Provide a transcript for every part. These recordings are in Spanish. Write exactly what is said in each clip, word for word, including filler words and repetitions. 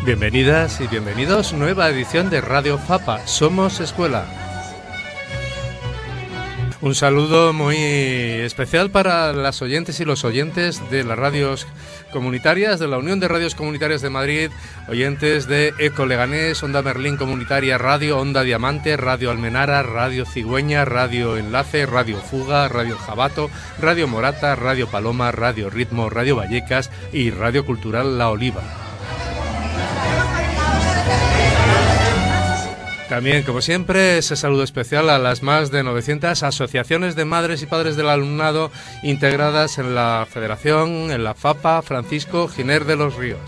Bienvenidas y bienvenidos, nueva edición de Radio Fapa, Somos Escuela. Un saludo muy especial para las oyentes y los oyentes de las radios comunitarias, de la Unión de Radios Comunitarias de Madrid, oyentes de Eco Leganés, Onda Merlín Comunitaria Radio, Onda Diamante, Radio Almenara, Radio Cigüeña, Radio Enlace, Radio Fuga, Radio Jabato, Radio Morata, Radio Paloma, Radio Ritmo, Radio Vallecas y Radio Cultural La Oliva. También, como siempre, ese saludo especial a las más de novecientas asociaciones de madres y padres del alumnado integradas en la Federación, en la Fapa Francisco Giner de los Ríos.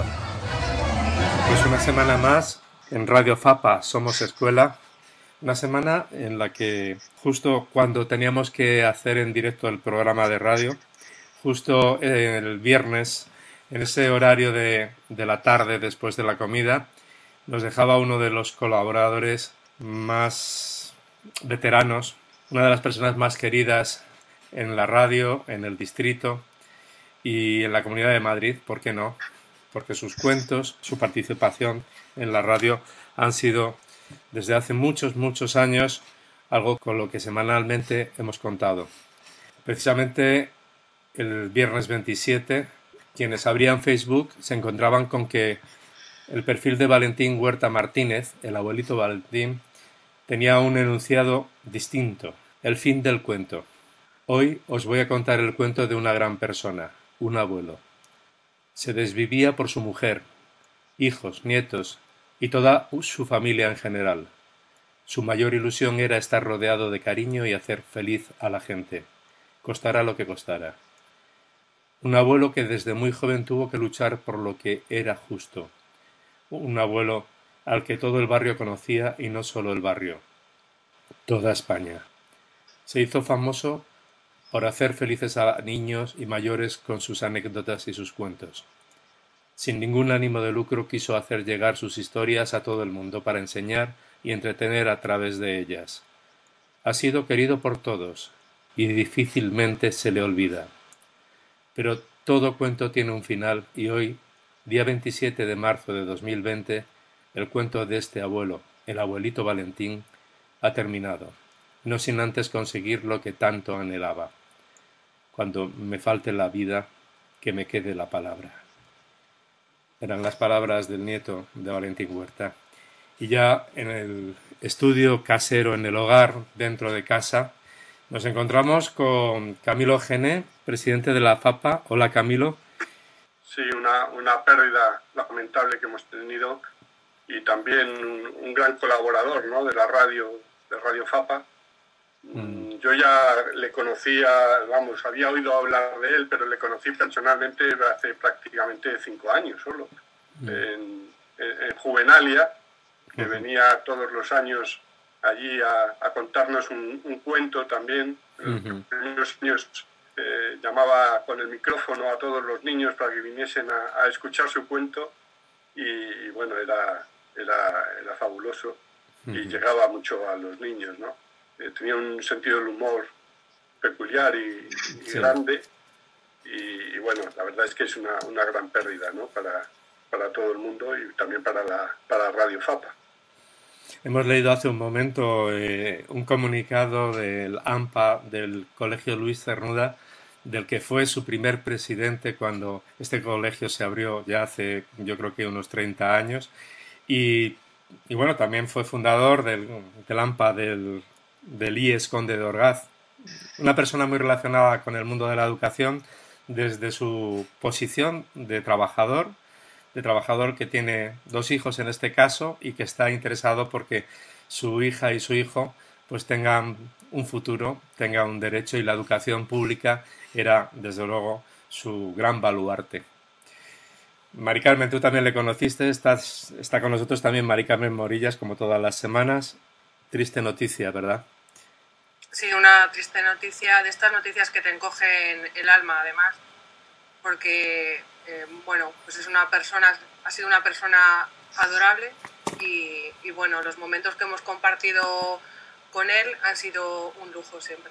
Pues una semana más en Radio Fapa Somos Escuela, una semana en la que justo cuando teníamos que hacer en directo el programa de radio, justo el viernes, en ese horario de, de la tarde después de la comida, nos dejaba uno de los colaboradores más veteranos, una de las personas más queridas en la radio, en el distrito y en la Comunidad de Madrid, ¿por qué no? Porque sus cuentos, su participación en la radio han sido desde hace muchos, muchos años algo con lo que semanalmente hemos contado. Precisamente el viernes veintisiete, quienes abrían Facebook se encontraban con que el perfil de Valentín Huerta Martínez, el abuelito Valentín, tenía un enunciado distinto, el fin del cuento. Hoy os voy a contar el cuento de una gran persona, un abuelo. Se desvivía por su mujer, hijos, nietos y toda su familia en general. Su mayor ilusión era estar rodeado de cariño y hacer feliz a la gente, costara lo que costara. Un abuelo que desde muy joven tuvo que luchar por lo que era justo. Un abuelo al que todo el barrio conocía y no solo el barrio, toda España. Se hizo famoso por hacer felices a niños y mayores con sus anécdotas y sus cuentos. Sin ningún ánimo de lucro quiso hacer llegar sus historias a todo el mundo para enseñar y entretener a través de ellas. Ha sido querido por todos y difícilmente se le olvida. Pero todo cuento tiene un final y hoy, día veintisiete de marzo de dos mil veinte, el cuento de este abuelo, el abuelito Valentín, ha terminado, no sin antes conseguir lo que tanto anhelaba. Cuando me falte la vida, que me quede la palabra. Eran las palabras del nieto de Valentín Huerta. Y ya en el estudio casero, en el hogar, dentro de casa, nos encontramos con Camilo Gené, presidente de la Fapa. Hola, Camilo. Sí, una, una pérdida lamentable que hemos tenido y también un, un gran colaborador, ¿no?, de la radio, de Radio Fapa. Mm. Yo ya le conocía, vamos, había oído hablar de él, pero le conocí personalmente hace prácticamente cinco años solo, mm. en, en, en Juvenalia, que uh-huh. venía todos los años allí a, a contarnos un, un cuento también. Uh-huh. En los años Eh, llamaba con el micrófono a todos los niños para que viniesen a, a escuchar su cuento y, y bueno, era, era, era fabuloso uh-huh. y llegaba mucho a los niños, ¿no? Eh, tenía un sentido del humor peculiar y, y sí. grande y, y bueno, la verdad es que es una, una gran pérdida, ¿no?, para, para todo el mundo y también para la, para Radio Fapa. Hemos leído hace un momento eh, un comunicado del A M P A, del Colegio Luis Cernuda, del que fue su primer presidente cuando este colegio se abrió ya hace, yo creo que unos treinta años. Y, y bueno, también fue fundador del, del A M P A del, del I E S Conde de Orgaz. Una persona muy relacionada con el mundo de la educación desde su posición de trabajador, de trabajador que tiene dos hijos en este caso y que está interesado porque su hija y su hijo pues tengan un futuro, tengan un derecho, y la educación pública era desde luego su gran baluarte. Mari Carmen, tú también le conociste, estás, está con nosotros también Mari Carmen Morillas como todas las semanas. Triste noticia, ¿verdad? Sí, una triste noticia, de estas noticias que te encogen el alma además, porque Eh, bueno, pues es una persona, ha sido una persona adorable y, y bueno, los momentos que hemos compartido con él han sido un lujo siempre.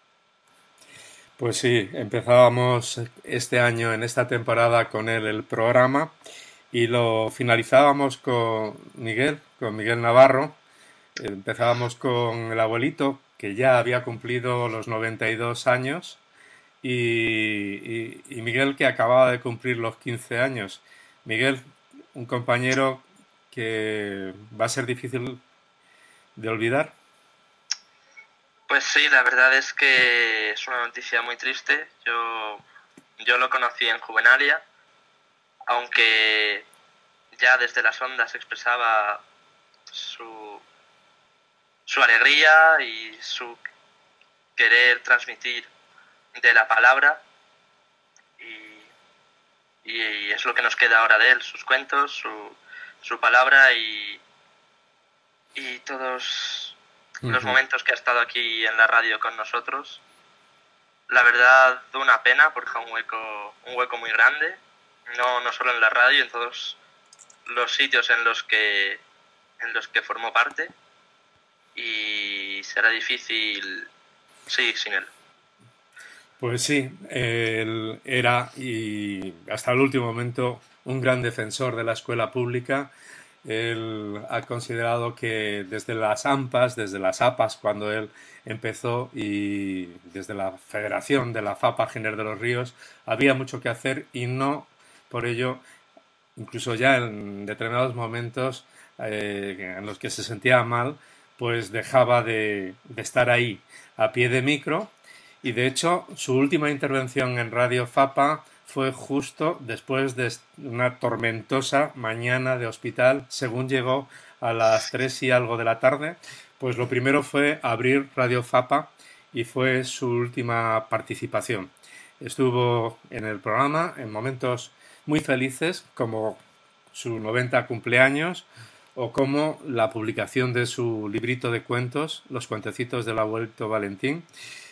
Pues sí, empezábamos este año, en esta temporada, con él el programa y lo finalizábamos con Miguel, con Miguel Navarro. Empezábamos con el abuelito, que ya había cumplido los noventa y dos años, y, y, y Miguel, que acababa de cumplir los quince años. Miguel, un compañero que va a ser difícil de olvidar. Pues sí, la verdad es que es una noticia muy triste. Yo, yo lo conocí en Juvenalia, aunque ya desde las ondas expresaba su, su alegría y su querer transmitir de la palabra, y, y es lo que nos queda ahora de él, sus cuentos, su, su palabra y, y todos uh-huh. los momentos que ha estado aquí en la radio con nosotros. La verdad, una pena, porque un hueco, un hueco muy grande, no, no solo en la radio, en todos los sitios en los que, en los que formó parte, y será difícil seguir sin él. Pues sí, él era, y hasta el último momento, un gran defensor de la escuela pública. Él ha considerado que desde las AMPAs, desde las APAs, cuando él empezó, y desde la Federación de la FAPA Giner de los Ríos, había mucho que hacer, y no por ello, incluso ya en determinados momentos eh, en los que se sentía mal, pues dejaba de, de estar ahí a pie de micro. Y de hecho, su última intervención en Radio Fapa fue justo después de una tormentosa mañana de hospital. Según llegó a las tres y algo de la tarde, pues lo primero fue abrir Radio Fapa, y fue su última participación. Estuvo en el programa en momentos muy felices, como su noventa cumpleaños, o como la publicación de su librito de cuentos, Los cuentecitos del abuelito Valentín,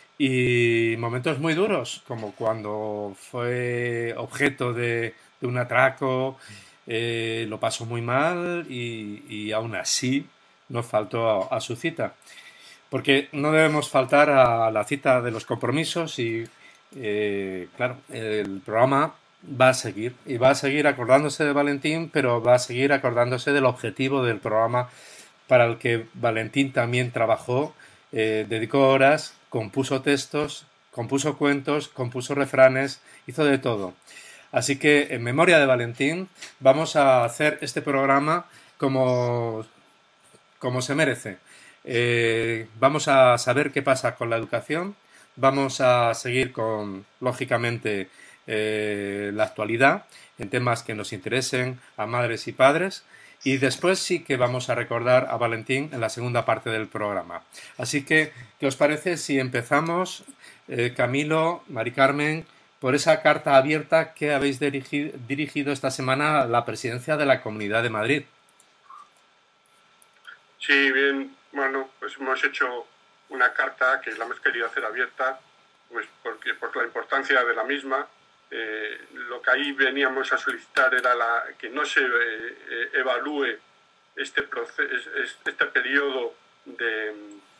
y momentos muy duros, como cuando fue objeto de, de un atraco, eh, lo pasó muy mal, y, y aún así no faltó a, a su cita. Porque no debemos faltar a la cita de los compromisos, y eh, claro, el programa va a seguir, y va a seguir acordándose de Valentín, pero va a seguir acordándose del objetivo del programa para el que Valentín también trabajó, eh, dedicó horas, compuso textos, compuso cuentos, compuso refranes, hizo de todo. Así que, en memoria de Valentín, vamos a hacer este programa como, como se merece. Eh, vamos a saber qué pasa con la educación, vamos a seguir con, lógicamente, eh, la actualidad en temas que nos interesen a madres y padres, y después sí que vamos a recordar a Valentín en la segunda parte del programa. Así que, ¿qué os parece si empezamos, eh, Camilo, Mari Carmen, por esa carta abierta que habéis dirigi- dirigido esta semana a la presidencia de la Comunidad de Madrid? Sí, bien, bueno, pues hemos hecho una carta que la hemos querido hacer abierta, pues porque por la importancia de la misma. Eh, lo que ahí veníamos a solicitar era la, que no se eh, evalúe este, proceso, este periodo de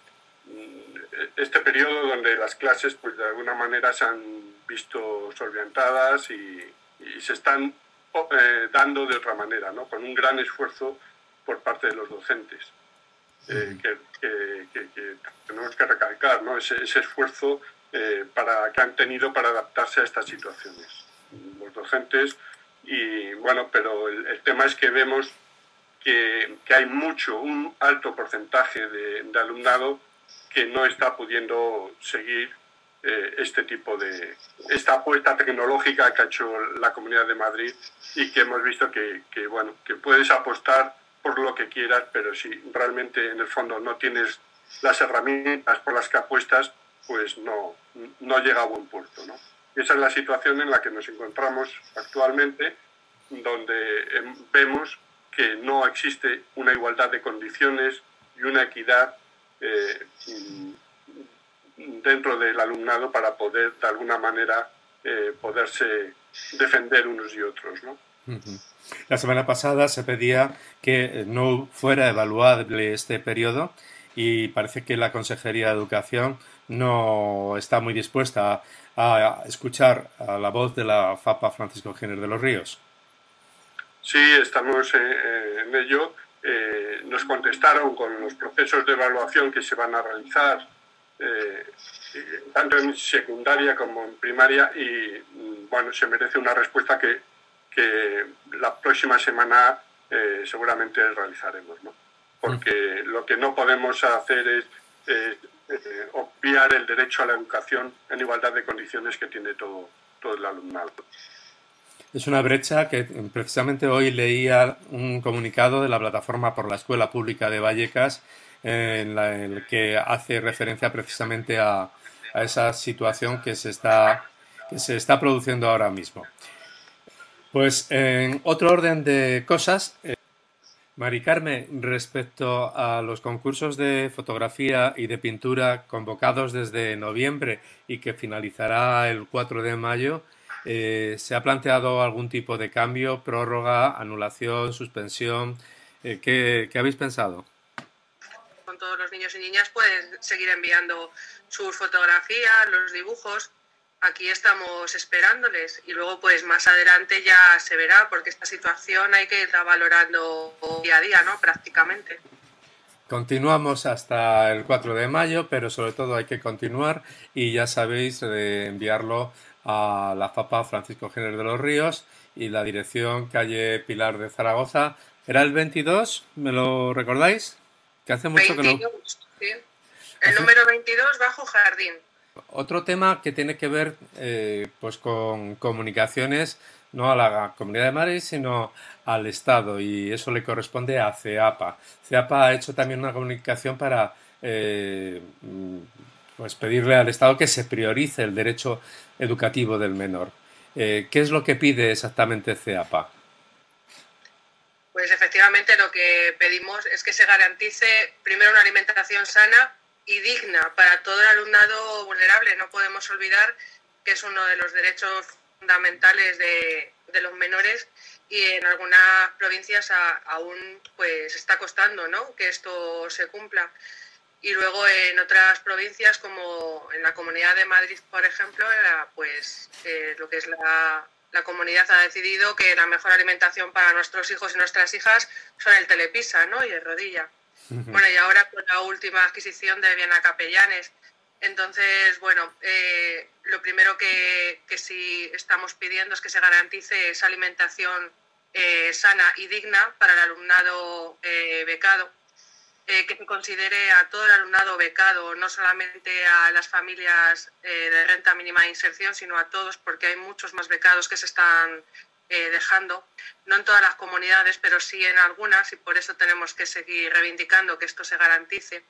este periodo donde las clases pues de alguna manera se han visto solventadas y, y se están eh, dando de otra manera, ¿no? Con un gran esfuerzo por parte de los docentes, eh, que, que, que, que tenemos que recalcar, ¿no? ese, ese esfuerzo Eh, para, que han tenido para adaptarse a estas situaciones, los docentes. Y bueno, pero el, el tema es que vemos que, que hay mucho, un alto porcentaje de, de alumnado que no está pudiendo seguir eh, este tipo de, esta apuesta tecnológica que ha hecho la Comunidad de Madrid, y que hemos visto que, que, bueno, que puedes apostar por lo que quieras, pero si realmente en el fondo no tienes las herramientas por las que apuestas, pues no, no llega a buen puerto, ¿no? Y esa es la situación en la que nos encontramos actualmente, donde eh, vemos que no existe una igualdad de condiciones y una equidad eh, dentro del alumnado para poder, de alguna manera, eh, poderse defender unos y otros, ¿no? La semana pasada se pedía que no fuera evaluable este periodo, y parece que la Consejería de Educación no está muy dispuesta a, a escuchar a la voz de la FAPA Francisco Giner de los Ríos. Sí, estamos eh, en ello. Eh, nos contestaron con los procesos de evaluación que se van a realizar, eh, tanto en secundaria como en primaria, y bueno, se merece una respuesta que, que la próxima semana eh, seguramente realizaremos, ¿no? Porque lo que no podemos hacer es eh, eh, obviar el derecho a la educación en igualdad de condiciones que tiene todo, todo el alumnado. Es una brecha que precisamente hoy leía un comunicado de la Plataforma por la Escuela Pública de Vallecas en, la, en el que hace referencia precisamente a, a esa situación que se está que se está produciendo ahora mismo. Pues en otro orden de cosas, eh, Mari Carmen, respecto a los concursos de fotografía y de pintura convocados desde noviembre y que finalizará el cuatro de mayo, eh, ¿se ha planteado algún tipo de cambio, prórroga, anulación, suspensión? Eh, ¿qué, ¿Qué habéis pensado? Con todos los niños y niñas pueden seguir enviando sus fotografías, los dibujos. Aquí estamos esperándoles y luego pues más adelante ya se verá, porque esta situación hay que irla valorando día a día, ¿no? Prácticamente. Continuamos hasta el cuatro de mayo, pero sobre todo hay que continuar y ya sabéis de enviarlo a la FAPA Francisco Giner de los Ríos y la dirección calle Pilar de Zaragoza. ¿Era el veintidós? ¿Me lo recordáis? Que hace mucho veintidós, que no... sí. El hace... número veintidós, bajo jardín. Otro tema que tiene que ver eh, pues con comunicaciones, no a la Comunidad de Madrid, sino al Estado, y eso le corresponde a CEAPA. CEAPA ha hecho también una comunicación para eh, pues pedirle al Estado que se priorice el derecho educativo del menor. Eh, ¿Qué es lo que pide exactamente CEAPA? Pues efectivamente lo que pedimos es que se garantice primero una alimentación sana y digna para todo el alumnado vulnerable. No podemos olvidar que es uno de los derechos fundamentales de, de los menores, y en algunas provincias a, aún pues está costando, ¿no?, que esto se cumpla. Y luego en otras provincias, como en la Comunidad de Madrid, por ejemplo, pues eh, lo que es la, la comunidad ha decidido que la mejor alimentación para nuestros hijos y nuestras hijas son el Telepisa, ¿no?, y el Rodilla. Bueno, y ahora con la última adquisición de Viena Capellanes. Entonces, bueno, eh, lo primero que, que sí estamos pidiendo es que se garantice esa alimentación eh, sana y digna para el alumnado eh, becado, eh, que se considere a todo el alumnado becado, no solamente a las familias eh, de renta mínima de inserción, sino a todos, porque hay muchos más becados que se están Eh, dejando, no en todas las comunidades, pero sí en algunas, y por eso tenemos que seguir reivindicando que esto se garantice.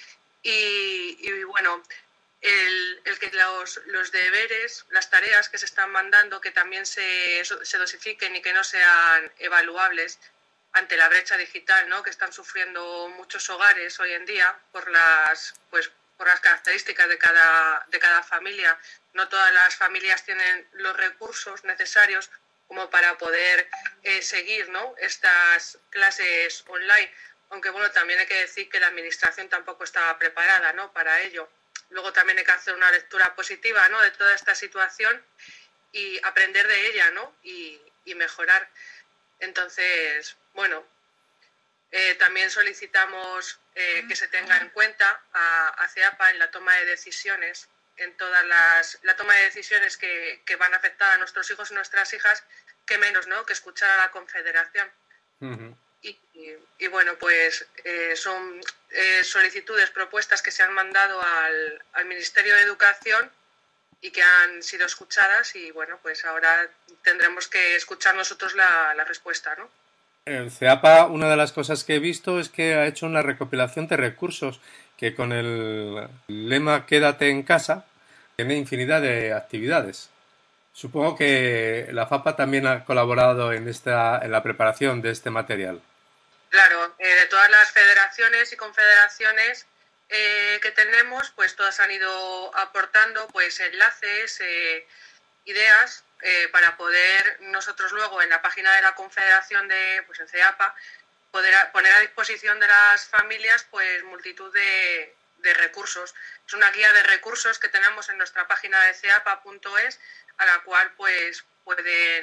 Y, y bueno, el, el que los, los deberes, las tareas que se están mandando, que también se, se dosifiquen y que no sean evaluables ante la brecha digital, ¿no?, que están sufriendo muchos hogares hoy en día por las, pues, por las características de cada, de cada familia. No todas las familias tienen los recursos necesarios como para poder eh, seguir, ¿no?, estas clases online, aunque bueno, también hay que decir que la administración tampoco estaba preparada, ¿no?, para ello. Luego también hay que hacer una lectura positiva, ¿no?, de toda esta situación y aprender de ella, ¿no?, y, y mejorar. Entonces, bueno, eh, también solicitamos eh, que se tenga en cuenta a, a CEAPA en la toma de decisiones, en todas las la toma de decisiones que, que van a afectar a nuestros hijos y nuestras hijas, que menos, ¿no?, que escuchar a la Confederación. Uh-huh. y, y, y bueno, pues eh, son eh, solicitudes, propuestas que se han mandado al, al Ministerio de Educación y que han sido escuchadas, y bueno, pues ahora tendremos que escuchar nosotros la, la respuesta, ¿no? El CEAPA, una de las cosas que he visto es que ha hecho una recopilación de recursos que con el lema Quédate en casa tiene infinidad de actividades. Supongo que la FAPA también ha colaborado en esta en la preparación de este material. Claro, eh, de todas las federaciones y confederaciones eh, que tenemos, pues todas han ido aportando pues enlaces, eh, ideas, eh, para poder nosotros luego en la página de la Confederación de, pues en CEAPA, poder a, poner a disposición de las familias pues multitud de, de recursos. Es una guía de recursos que tenemos en nuestra página de ceapa punto es, a la cual pues pueden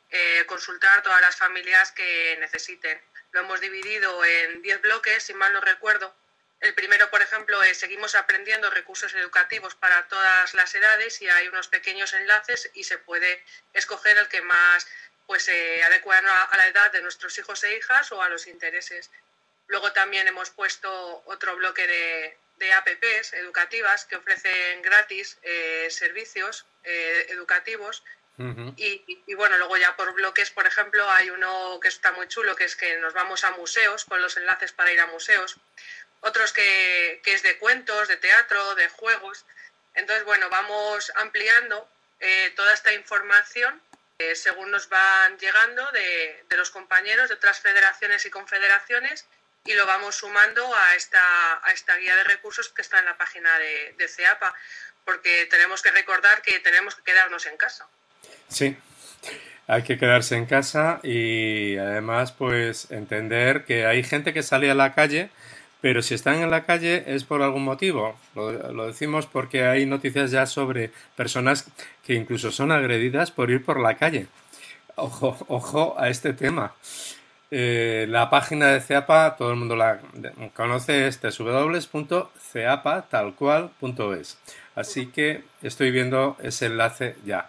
eh, consultar todas las familias que necesiten. Lo hemos dividido en diez bloques, si mal no recuerdo. El primero, por ejemplo, es Seguimos aprendiendo recursos educativos para todas las edades, y hay unos pequeños enlaces y se puede escoger el que más pues se eh, adecua a la edad de nuestros hijos e hijas o a los intereses. Luego también hemos puesto otro bloque de, de apps educativas que ofrecen gratis eh, servicios eh, educativos. Uh-huh. y, y, y bueno, luego ya por bloques, por ejemplo, hay uno que está muy chulo, que es que nos vamos a museos con los enlaces para ir a museos. Otros que, que es de cuentos, de teatro, de juegos. Entonces, bueno, vamos ampliando eh, toda esta información eh, según nos van llegando de, de los compañeros de otras federaciones y confederaciones, y lo vamos sumando a esta, a esta guía de recursos que está en la página de, de CEAPA, porque tenemos que recordar que tenemos que quedarnos en casa. Sí, hay que quedarse en casa y además pues entender que hay gente que sale a la calle, pero si están en la calle es por algún motivo. Lo, lo decimos porque hay noticias ya sobre personas que incluso son agredidas por ir por la calle. Ojo, ojo a este tema. Eh, la página de CEAPA, todo el mundo la conoce, es doble u doble u doble u punto ceapa tal cual punto es. Así que estoy viendo ese enlace ya.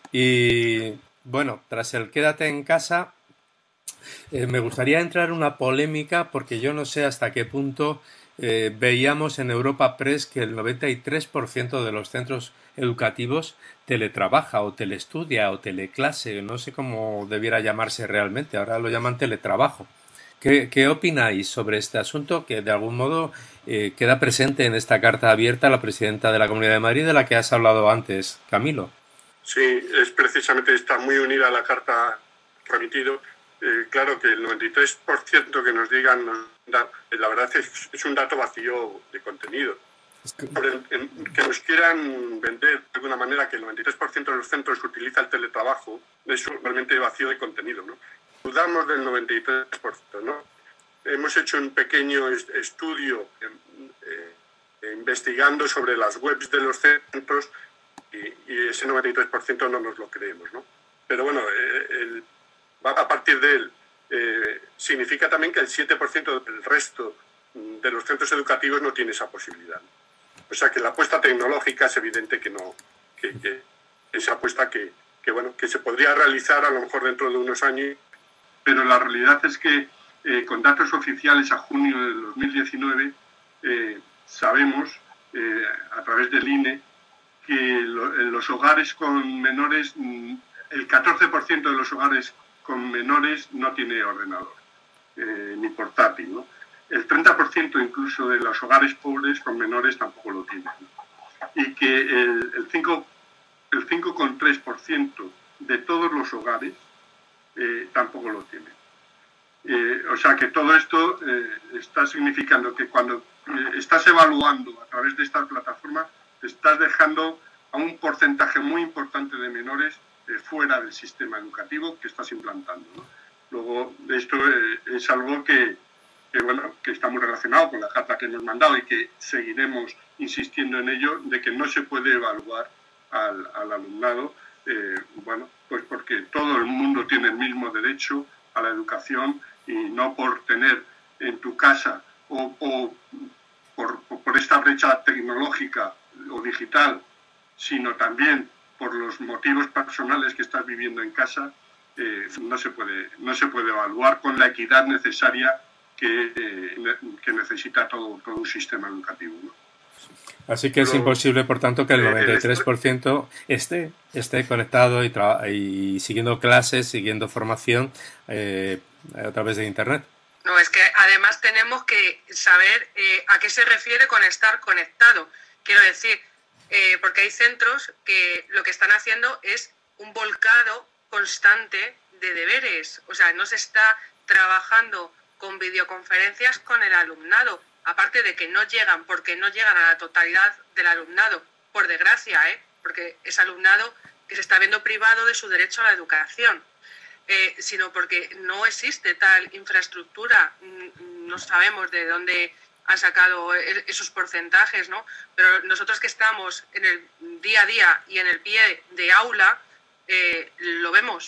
Y bueno, tras el quédate en casa, eh, me gustaría entrar en una polémica porque yo no sé hasta qué punto eh, veíamos en Europa Press que el noventa y tres por ciento de los centros educativos teletrabaja o telestudia o teleclase, no sé cómo debiera llamarse realmente, ahora lo llaman teletrabajo. ¿Qué, qué opináis sobre este asunto que de algún modo eh, queda presente en esta carta abierta a la presidenta de la Comunidad de Madrid de la que has hablado antes, Camilo? Sí, es precisamente, está muy unida a la carta remitido. Eh, claro que el noventa y tres por ciento que nos digan, nos da, la verdad es, es un dato vacío de contenido. Es que... En, en, que nos quieran vender de alguna manera que el noventa y tres por ciento de los centros utiliza el teletrabajo, es realmente vacío de contenido, ¿no? Dudamos del noventa y tres por ciento, ¿no? Hemos hecho un pequeño estudio eh, eh, investigando sobre las webs de los centros y, y ese noventa y tres por ciento no nos lo creemos, ¿no? Pero bueno, eh, el, a partir de él eh, significa también que el siete por ciento del resto de los centros educativos no tiene esa posibilidad. O sea que la apuesta tecnológica es evidente que no, que, que esa apuesta que, que, bueno, que se podría realizar a lo mejor dentro de unos años, pero la realidad es que eh, con datos oficiales a junio del dos mil diecinueve eh, sabemos eh, a través del I N E que lo, en los hogares con menores, el catorce por ciento de los hogares con menores no tiene ordenador, eh, ni portátil, ¿no? El treinta por ciento incluso de los hogares pobres con menores tampoco lo tienen, ¿no? Y que el, el cinco coma tres por ciento de todos los hogares eh, tampoco lo tienen. Eh, o sea que todo esto eh, está significando que cuando eh, estás evaluando a través de esta plataforma, te estás dejando a un porcentaje muy importante de menores eh, fuera del sistema educativo que estás implantando, ¿no? Luego, esto eh, es algo que, que, bueno, que está muy relacionado con la carta que hemos mandado y que seguiremos insistiendo en ello, de que no se puede evaluar al, al alumnado, eh, bueno, pues porque todo el mundo tiene el mismo derecho a la educación y no por tener en tu casa o, o por, por esta brecha tecnológica o digital, sino también por los motivos personales que estás viviendo en casa, eh, no se puede, no se puede evaluar con la equidad necesaria que, eh, que necesita todo, todo un sistema educativo, ¿no? Así que es Pero, imposible, por tanto, que el noventa y tres por ciento esté, esté conectado y, y siguiendo clases, siguiendo formación eh, a través de Internet. No, es que además tenemos que saber eh, a qué se refiere con estar conectado. Quiero decir, eh, porque hay centros que lo que están haciendo es un volcado constante de deberes. O sea, no se está trabajando con videoconferencias con el alumnado. Aparte de que no llegan, porque no llegan a la totalidad del alumnado, por desgracia, ¿eh? Porque es alumnado que se está viendo privado de su derecho a la educación, eh, sino porque no existe tal infraestructura, no sabemos de dónde han sacado esos porcentajes, ¿no? Pero nosotros que estamos en el día a día y en el pie de aula, eh, lo vemos.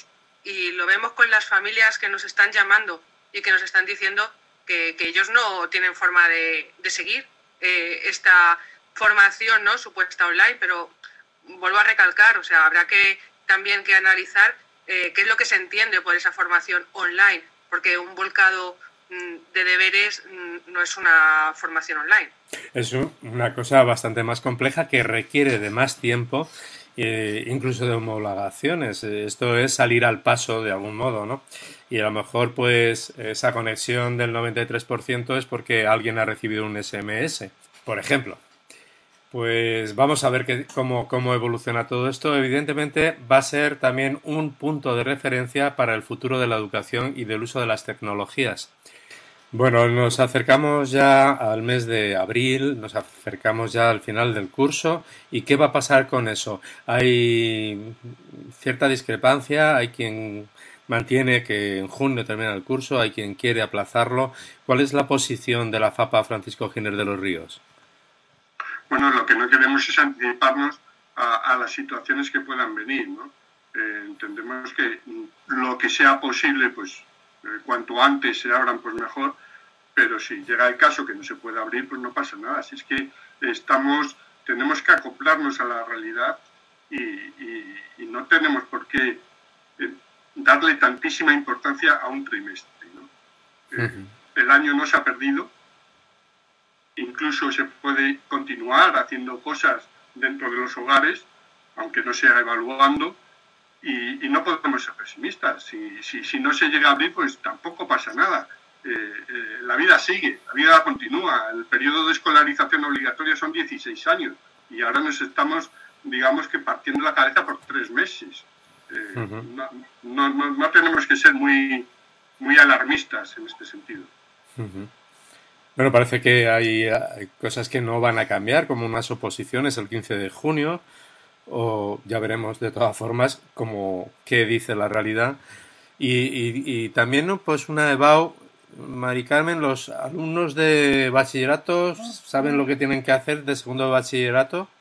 y lo vemos con las familias que nos están llamando y que nos están diciendo que, que ellos no tienen forma de, de seguir eh, esta formación, ¿no?, supuesta online, pero vuelvo a recalcar, o sea, habrá que también que analizar eh, qué es lo que se entiende por esa formación online, porque un volcado mm, de deberes mm, no es una formación online. Es una cosa bastante más compleja que requiere de más tiempo, eh, incluso de homologaciones. Esto es salir al paso de algún modo, ¿no? Y a lo mejor, pues, esa conexión del noventa y tres por ciento es porque alguien ha recibido un ese eme ese, por ejemplo. Pues vamos a ver qué, cómo, cómo evoluciona todo esto. Evidentemente va a ser también un punto de referencia para el futuro de la educación y del uso de las tecnologías. Bueno, nos acercamos ya al mes de abril, nos acercamos ya al final del curso. ¿Y qué va a pasar con eso? Hay cierta discrepancia, hay quien mantiene que en junio termina el curso, hay quien quiere aplazarlo. ¿Cuál es la posición de la FAPA Francisco Giner de los Ríos? Bueno, lo que no queremos es anticiparnos a, a las situaciones que puedan venir, ¿no? Eh, entendemos que lo que sea posible, pues eh, cuanto antes se abran, pues mejor, pero si llega el caso que no se puede abrir, pues no pasa nada. Así es que estamos, tenemos que acoplarnos a la realidad y, y, y no tenemos por qué eh, darle tantísima importancia a un trimestre, ¿no? Eh, uh-huh. El año no se ha perdido. Incluso se puede continuar haciendo cosas dentro de los hogares, aunque no sea evaluando, y, y no podemos ser pesimistas. Si, si, si no se llega a abrir, pues tampoco pasa nada. Eh, eh, la vida sigue, la vida continúa. El periodo de escolarización obligatoria son dieciséis años y ahora nos estamos, digamos que partiendo la cabeza por tres meses. Eh, uh-huh. no, no, no, no tenemos que ser muy, muy alarmistas en este sentido. Uh-huh. Bueno, parece que hay, hay cosas que no van a cambiar, como unas oposiciones el quince de junio, o ya veremos de todas formas como qué dice la realidad. Y, y, y también, pues, una EBAU, Mari Carmen, los alumnos de bachillerato saben lo que tienen que hacer de segundo de bachillerato.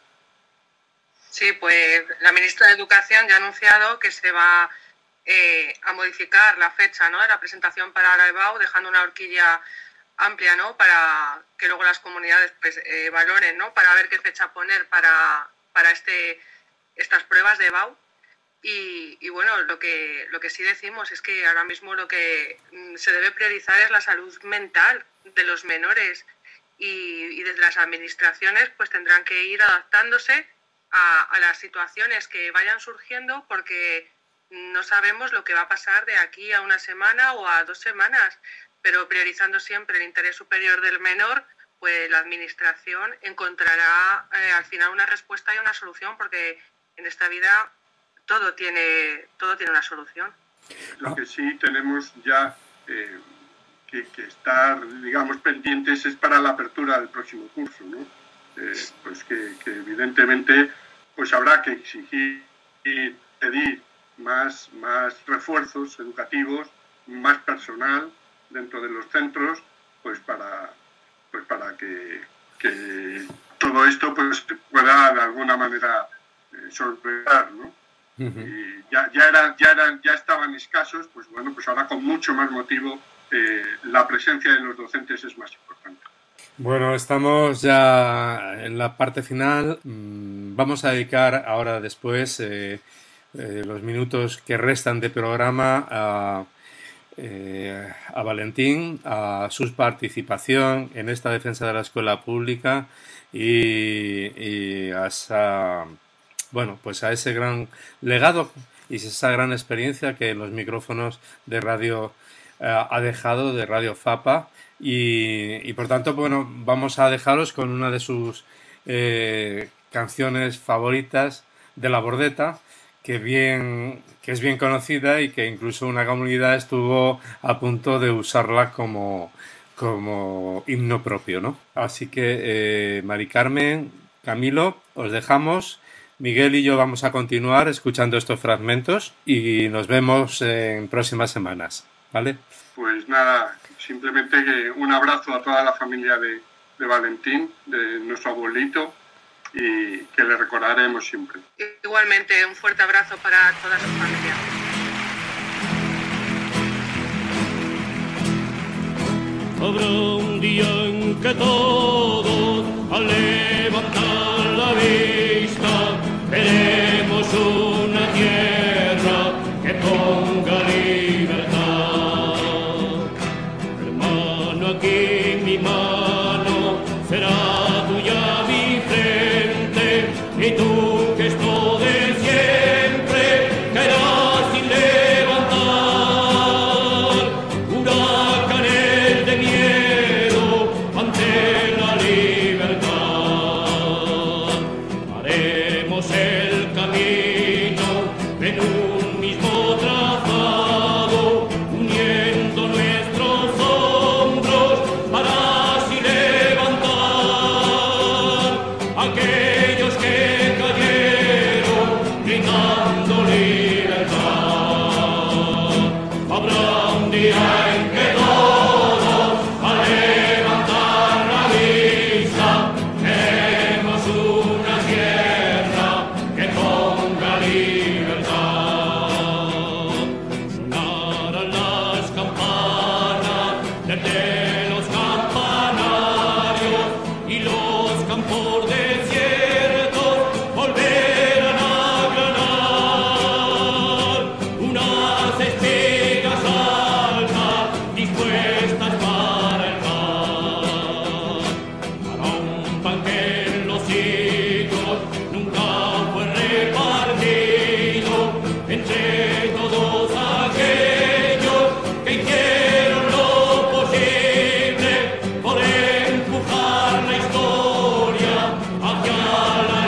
Sí, pues la ministra de Educación ya ha anunciado que se va eh, a modificar la fecha, ¿no?, de la presentación para la EBAU, dejando una horquilla amplia, ¿no?, para que luego las comunidades pues eh, valoren, ¿no?, para ver qué fecha poner para, para este, estas pruebas de EBAU. Y, y bueno, lo que, lo que sí decimos es que ahora mismo lo que se debe priorizar es la salud mental de los menores y, y desde las administraciones pues tendrán que ir adaptándose a, a las situaciones que vayan surgiendo, porque no sabemos lo que va a pasar de aquí a una semana o a dos semanas. Pero priorizando siempre el interés superior del menor, pues la administración encontrará eh, al final una respuesta y una solución, porque en esta vida todo tiene, todo tiene una solución. Lo que sí tenemos ya eh, que, que estar, digamos, pendientes es para la apertura del próximo curso, ¿no? Eh, pues que, que evidentemente pues habrá que exigir y pedir más, más refuerzos educativos, más personal dentro de los centros, pues para, pues para que, que todo esto pues pueda de alguna manera eh, sorprender, ¿no? Uh-huh. Y ya, ya, era, ya, eran, ya estaban escasos, pues bueno, pues ahora con mucho más motivo eh, la presencia de los docentes es más importante. Bueno, estamos ya en la parte final. Vamos a dedicar ahora después eh, eh, los minutos que restan de programa a Eh, a Valentín, a su participación en esta defensa de la escuela pública y, y a esa, bueno, pues a ese gran legado y esa gran experiencia que los micrófonos de radio eh, ha dejado, de Radio FAPA, y, y por tanto, bueno, vamos a dejaros con una de sus eh, canciones favoritas de La Bordeta, que bien que es bien conocida y que incluso una comunidad estuvo a punto de usarla como, como himno propio, ¿no? Así que, eh, Mari Carmen, Camilo, os dejamos. Miguel y yo vamos a continuar escuchando estos fragmentos y nos vemos en próximas semanas, ¿vale? Pues nada, simplemente que un abrazo a toda la familia de, de Valentín, de nuestro abuelito, y que le recordaremos siempre. Igualmente, un fuerte abrazo para toda su familia. Habrá un día en que todos, al levantar la vista, veremos una tierra que ponga libertad. Hermano, aquí mi mano será tuya mi frente, y tú que esto de siempre caerás sin levantar. Huracanes de miedo ante la libertad. Haremos el camino en un mismo trazado, uniendo nuestros hombros para así levantar aquellos que cayeron gritando libertad. Habrá un día en que todos, al levantar la vista, veremos una tierra que ponga libertad. Sonarán las campanas desde los campanarios, y los campos desiertos volverán a granar. Unas espigas altas dispuestas para el pan, para un pan que en los siglos nunca fue repartido entre todos aquellos que hicieron lo posible por empujar la historia hacia la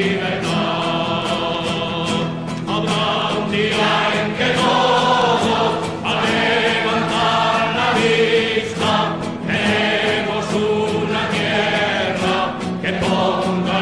libertad. Habrá un día en que todos, al levantar la vista, veremos una tierra que ponga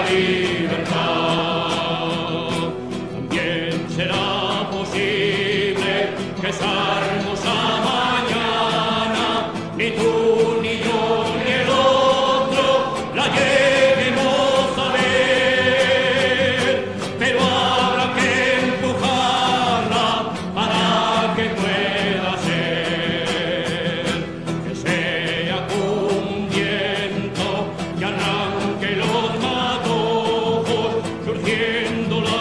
libertad. También será posible que esa hermosa mañana ni tú, ni yo, ni el otro la lleguemos a ver, pero habrá que empujarla para que pueda ser. Que sea un viento que arranque los matojos, surgiendo la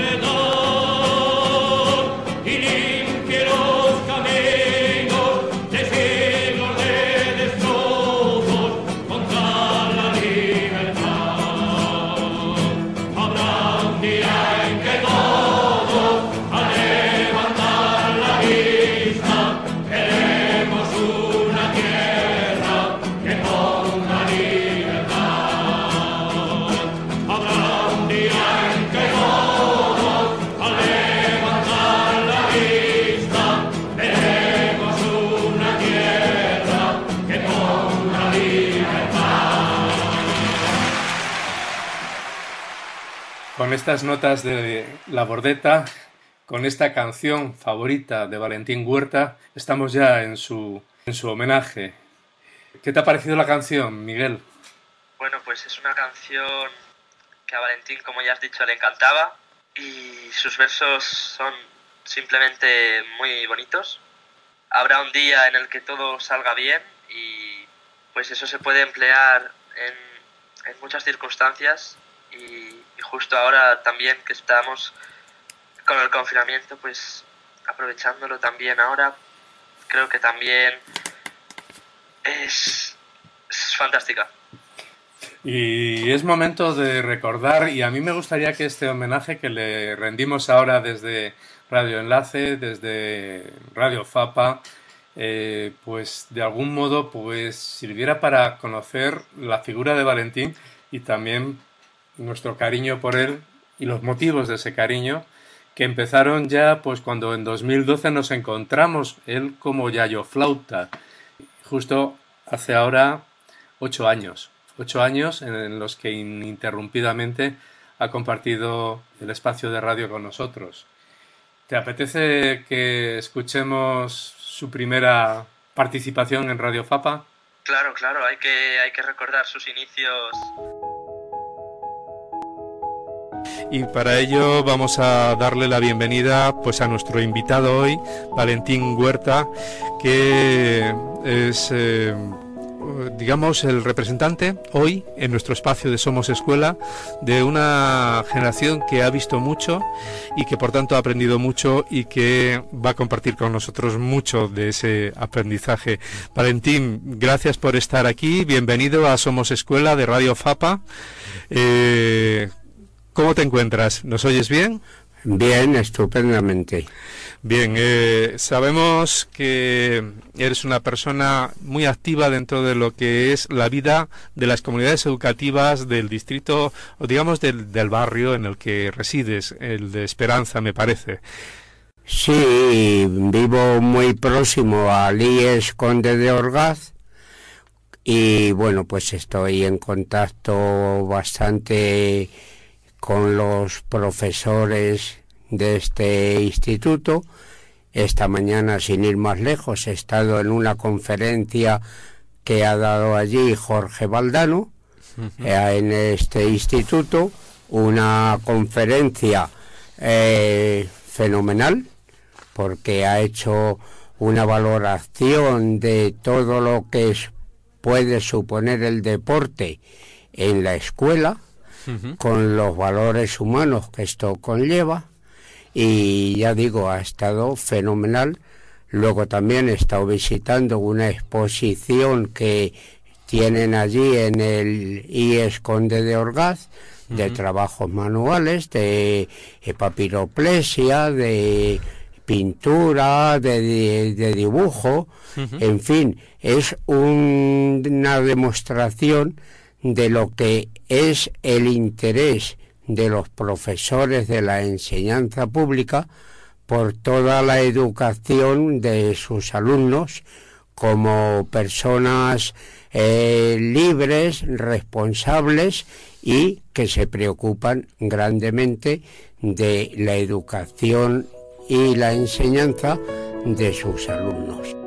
verdad, y limpie los caminos de siglos de destrozos contra la libertad. Habrá un día en que todos, al levantar la vista, veremos una tierra que ponga libertad. Habrá un día en que todos, al levantar la vista, veremos una tierra que ponga libertad. Con estas notas de La Bordeta, con esta canción favorita de Valentín Huerta, estamos ya en su, en su homenaje. ¿Qué te ha parecido la canción, Miguel? Bueno, pues es una canción que a Valentín, como ya has dicho, le encantaba, y sus versos son simplemente muy bonitos. Habrá un día en el que todo salga bien, y pues eso se puede emplear en, en muchas circunstancias, y, y justo ahora también que estamos con el confinamiento, pues aprovechándolo también ahora, creo que también es, es fantástica. Y es momento de recordar, y a mí me gustaría que este homenaje que le rendimos ahora desde Radio Enlace, desde Radio Fapa, eh, pues de algún modo pues sirviera para conocer la figura de Valentín y también nuestro cariño por él y los motivos de ese cariño, que empezaron ya pues cuando en dos mil doce nos encontramos, él como Yayo Flauta, justo hace ahora ocho años. Ocho años en los que ininterrumpidamente ha compartido el espacio de radio con nosotros. ¿Te apetece que escuchemos su primera participación en Radio Fapa? Claro, claro, hay que, hay que recordar sus inicios. Y para ello vamos a darle la bienvenida pues a nuestro invitado hoy, Valentín Huerta, que es... Eh, digamos, el representante hoy en nuestro espacio de Somos Escuela de una generación que ha visto mucho y que por tanto ha aprendido mucho y que va a compartir con nosotros mucho de ese aprendizaje. Valentín, gracias por estar aquí, bienvenido a Somos Escuela de Radio Fapa. Eh, ¿Cómo te encuentras? ¿Nos oyes bien? Bien, estupendamente. Bien, eh, sabemos que eres una persona muy activa dentro de lo que es la vida de las comunidades educativas del distrito, o digamos del, del barrio en el que resides, el de Esperanza, me parece. Sí, vivo muy próximo al I E S Conde de Orgaz y bueno, pues estoy en contacto bastante con los profesores de este instituto. Esta mañana, sin ir más lejos, he estado en una conferencia que ha dado allí Jorge Valdano, uh-huh. eh, en este instituto, una conferencia eh, fenomenal, porque ha hecho una valoración de todo lo que es, puede suponer el deporte en la escuela, uh-huh. con los valores humanos que esto conlleva. Y ya digo, ha estado fenomenal. Luego también he estado visitando una exposición que tienen allí en el I E S Conde de Orgaz, uh-huh. de trabajos manuales, de papiroplesia, de pintura, de, de, de dibujo, uh-huh. en fin, es un, una demostración de lo que es el interés de los profesores de la enseñanza pública por toda la educación de sus alumnos como personas eh, libres, responsables y que se preocupan grandemente de la educación y la enseñanza de sus alumnos.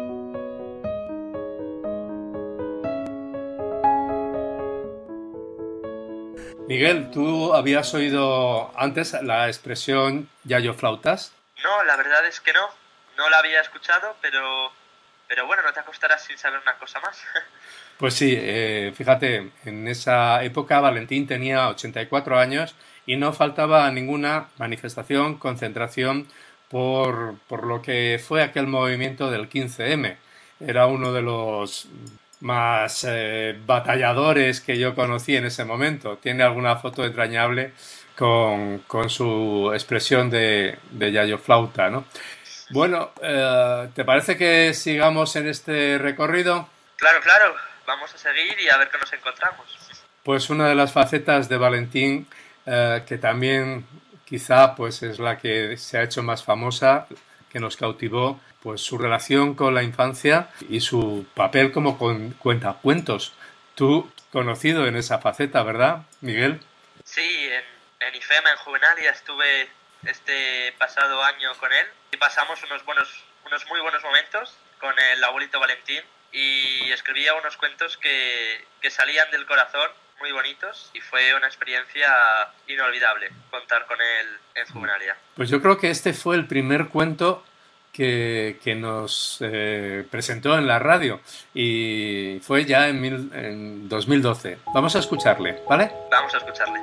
Miguel, ¿tú habías oído antes la expresión yayo flautas? No, la verdad es que no. No la había escuchado, pero, pero bueno, no te acostarás sin saber una cosa más. Pues sí, eh, fíjate, en esa época Valentín tenía ochenta y cuatro años y no faltaba ninguna manifestación, concentración por, por lo que fue aquel movimiento del quince eme. Era uno de los más eh, batalladores que yo conocí en ese momento. Tiene alguna foto entrañable con, con su expresión de, de yayo flauta, ¿no? Bueno, eh, ¿te parece que sigamos en este recorrido? Claro, claro. Vamos a seguir y a ver qué nos encontramos. Pues una de las facetas de Valentín, eh, que también quizá pues es la que se ha hecho más famosa, que nos cautivó, pues su relación con la infancia y su papel como con, cuentacuentos. Tú, conocido en esa faceta, ¿verdad, Miguel? Sí, en, en IFEMA, en Juvenalia, estuve este pasado año con él y pasamos unos buenos, unos muy buenos momentos con el abuelito Valentín y escribía unos cuentos que, que salían del corazón, muy bonitos, y fue una experiencia inolvidable contar con él en Juvenalia. Pues yo creo que este fue el primer cuento que, que nos eh, presentó en la radio y fue ya en, mil, en dos mil doce. Vamos a escucharle, ¿vale? Vamos a escucharle.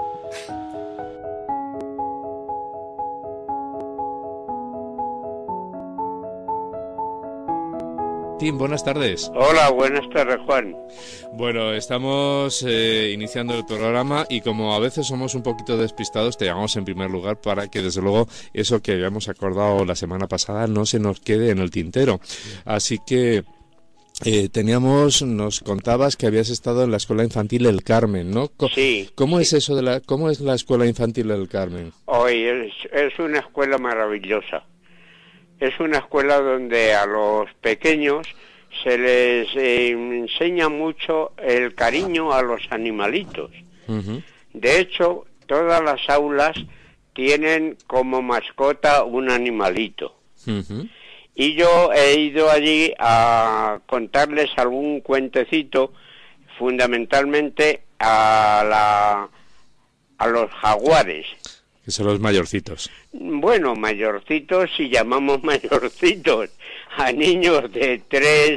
Tim, buenas tardes. Hola, buenas tardes, Juan. Bueno, estamos eh, iniciando el programa y como a veces somos un poquito despistados, te llamamos en primer lugar para que desde luego eso que habíamos acordado la semana pasada no se nos quede en el tintero. Así que eh, teníamos, nos contabas que habías estado en la Escuela Infantil El Carmen, ¿no? Co- Sí. ¿Cómo sí. es eso de la, cómo es la Escuela Infantil El Carmen? Hoy es, es una escuela maravillosa. Es una escuela donde a los pequeños se les eh, enseña mucho el cariño a los animalitos. Uh-huh. De hecho, todas las aulas tienen como mascota un animalito. Uh-huh. Y yo he ido allí a contarles algún cuentecito, fundamentalmente a, la, a los jaguares. Que son los mayorcitos. Bueno, mayorcitos, si llamamos mayorcitos, a niños de tres,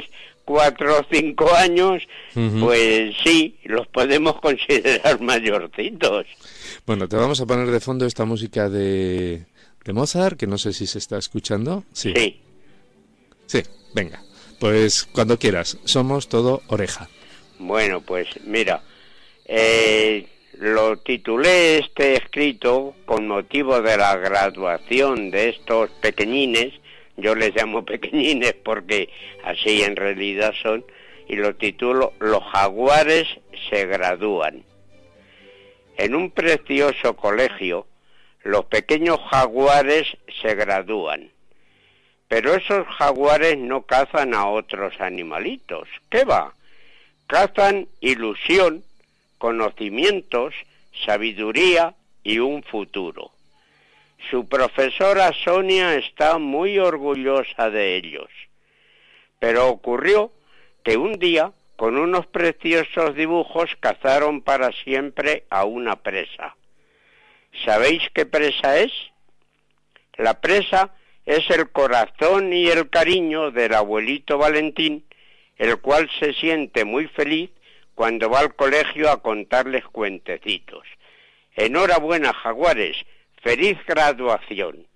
cuatro o cinco años, Uh-huh. pues sí, los podemos considerar mayorcitos. Bueno, te vamos a poner de fondo esta música de, de Mozart, que no sé si se está escuchando. Sí. Sí. Sí, venga. Pues cuando quieras, somos todo oreja. Bueno, pues mira, eh, lo titulé este escrito con motivo de la graduación de estos pequeñines. Yo les llamo pequeñines porque así en realidad son, y lo titulo Los jaguares se gradúan. En un precioso colegio, los pequeños jaguares se gradúan. Pero esos jaguares no cazan a otros animalitos. ¿Qué va? Cazan ilusión, conocimientos, sabiduría y un futuro. Su profesora Sonia está muy orgullosa de ellos. Pero ocurrió que un día, con unos preciosos dibujos, cazaron para siempre a una presa. ¿Sabéis qué presa es? La presa es el corazón y el cariño del abuelito Valentín, el cual se siente muy feliz cuando va al colegio a contarles cuentecitos. Enhorabuena, jaguares, feliz graduación.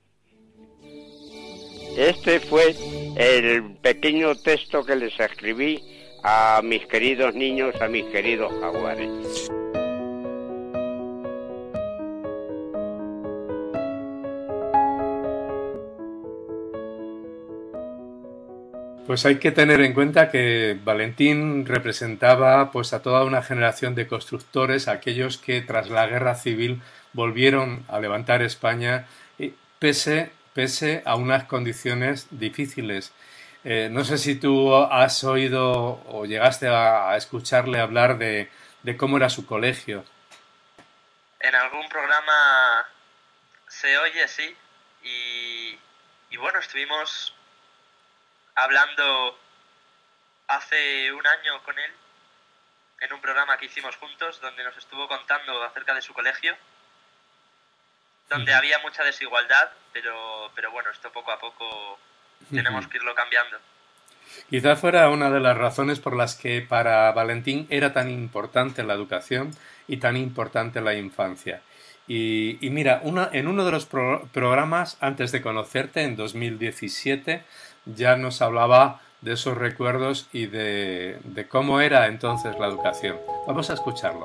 Este fue el pequeño texto que les escribí a mis queridos niños, a mis queridos jaguares. Pues hay que tener en cuenta que Valentín representaba pues a toda una generación de constructores, aquellos que tras la guerra civil volvieron a levantar España pese, pese a unas condiciones difíciles. Eh, no sé si tú has oído o llegaste a, a escucharle hablar de, de cómo era su colegio. En algún programa se oye, sí, y, y bueno, estuvimos hablando hace un año con él en un programa que hicimos juntos donde nos estuvo contando acerca de su colegio, donde uh-huh. había mucha desigualdad, pero, pero bueno, esto poco a poco uh-huh. tenemos que irlo cambiando. Quizá fuera una de las razones por las que para Valentín era tan importante la educación y tan importante la infancia. Y, y mira, una, en uno de los pro, programas antes de conocerte, en dos mil diecisiete, ya nos hablaba de esos recuerdos y de, de cómo era entonces la educación. Vamos a escucharlo.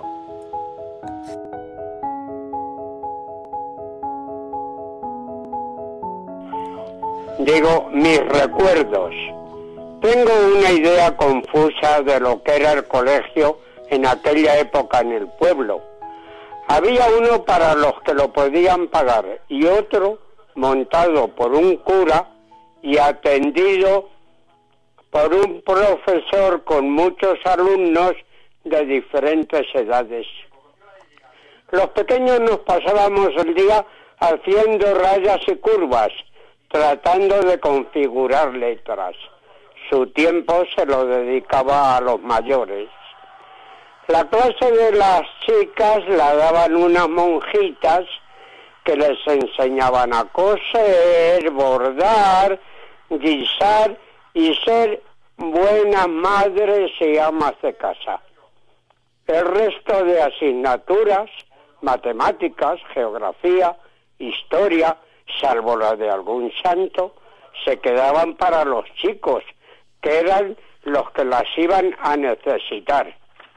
Digo, mis recuerdos. Tengo una idea confusa de lo que era el colegio en aquella época en el pueblo. Había uno para los que lo podían pagar y otro montado por un cura y atendido por un profesor con muchos alumnos de diferentes edades. Los pequeños nos pasábamos el día haciendo rayas y curvas, tratando de configurar letras. Su tiempo se lo dedicaba a los mayores. La clase de las chicas la daban unas monjitas que les enseñaban a coser, bordar, guisar y ser buenas madres y amas de casa. El resto de asignaturas, matemáticas, geografía, historia, salvo la de algún santo, se quedaban para los chicos, que eran los que las iban a necesitar.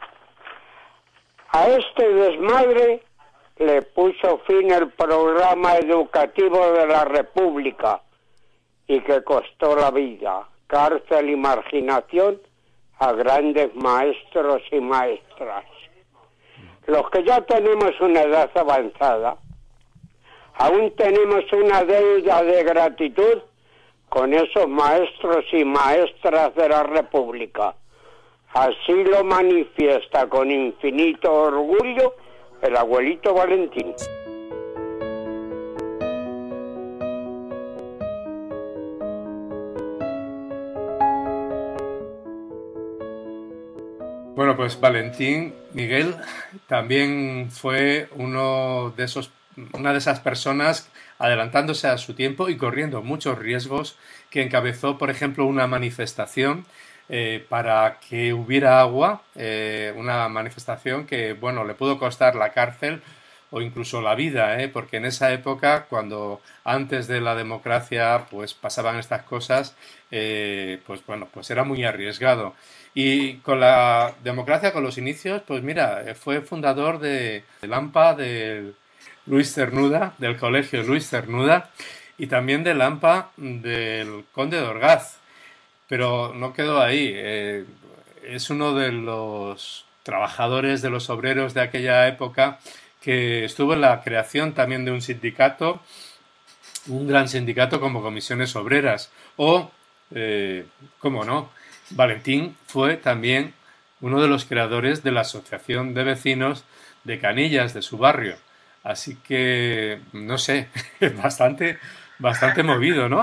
A este desmadre le puso fin el programa educativo de la República y que costó la vida, cárcel y marginación a grandes maestros y maestras. Los que ya tenemos una edad avanzada, aún tenemos una deuda de gratitud con esos maestros y maestras de la República. Así lo manifiesta con infinito orgullo el abuelito Valentín. Bueno, pues Valentín, Miguel, también fue uno de esos, una de esas personas adelantándose a su tiempo y corriendo muchos riesgos, que encabezó, por ejemplo, una manifestación eh, para que hubiera agua, eh, una manifestación que, bueno, le pudo costar la cárcel o incluso la vida, ¿eh? Porque en esa época, cuando antes de la democracia pues pasaban estas cosas, eh, pues bueno, pues era muy arriesgado. Y con la democracia, con los inicios, pues mira, fue fundador de, del AMPA, de Luis Cernuda, del colegio Luis Cernuda, y también del AMPA del Conde de Orgaz. Pero no quedó ahí. Eh, es uno de los trabajadores, de los obreros de aquella época, que estuvo en la creación también de un sindicato, un gran sindicato como Comisiones Obreras. O, eh, cómo no, Valentín fue también uno de los creadores de la Asociación de Vecinos de Canillas, de su barrio. Así que, no sé, bastante, bastante movido, ¿no?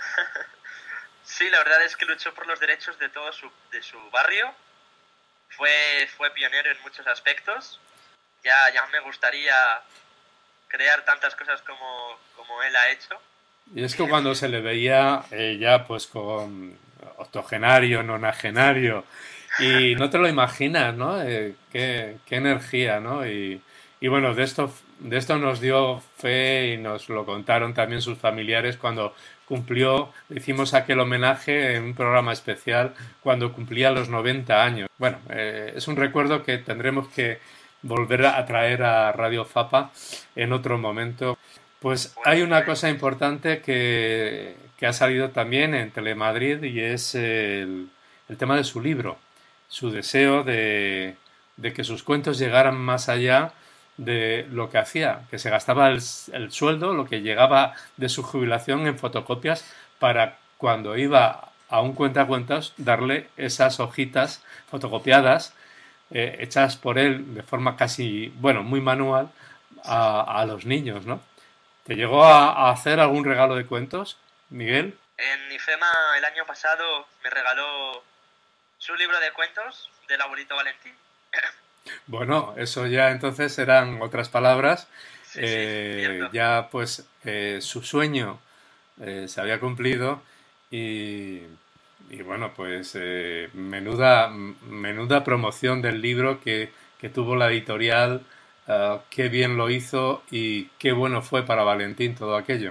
Sí, la verdad es que luchó por los derechos de todo su, de su barrio. Fue, fue pionero en muchos aspectos. Ya, ya me gustaría crear tantas cosas como, como él ha hecho. Y es que cuando se le veía eh, ya pues con octogenario, nonagenario, y no te lo imaginas, ¿no? Eh, qué, qué energía, ¿no? Y, y bueno, de esto, de esto nos dio fe y nos lo contaron también sus familiares cuando cumplió, hicimos aquel homenaje en un programa especial cuando cumplía los noventa años. Bueno, eh, es un recuerdo que tendremos que volver a traer a Radio Fapa en otro momento. Pues hay una cosa importante que, que ha salido también en Telemadrid y es el, el tema de su libro, su deseo de, de que sus cuentos llegaran más allá de lo que hacía, que se gastaba el, el sueldo, lo que llegaba de su jubilación en fotocopias para cuando iba a un cuentacuentos darle esas hojitas fotocopiadas eh, hechas por él de forma casi, bueno, muy manual a, a los niños, ¿no? ¿Te llegó a, a hacer algún regalo de cuentos, Miguel? En IFEMA el año pasado me regaló su libro de cuentos del abuelito Valentín. Bueno, eso ya entonces eran otras palabras. Sí, eh, sí, ya pues eh, su sueño eh, se había cumplido y, y bueno, pues eh, menuda, menuda promoción del libro que, que tuvo la editorial. Uh, qué bien lo hizo y qué bueno fue para Valentín todo aquello.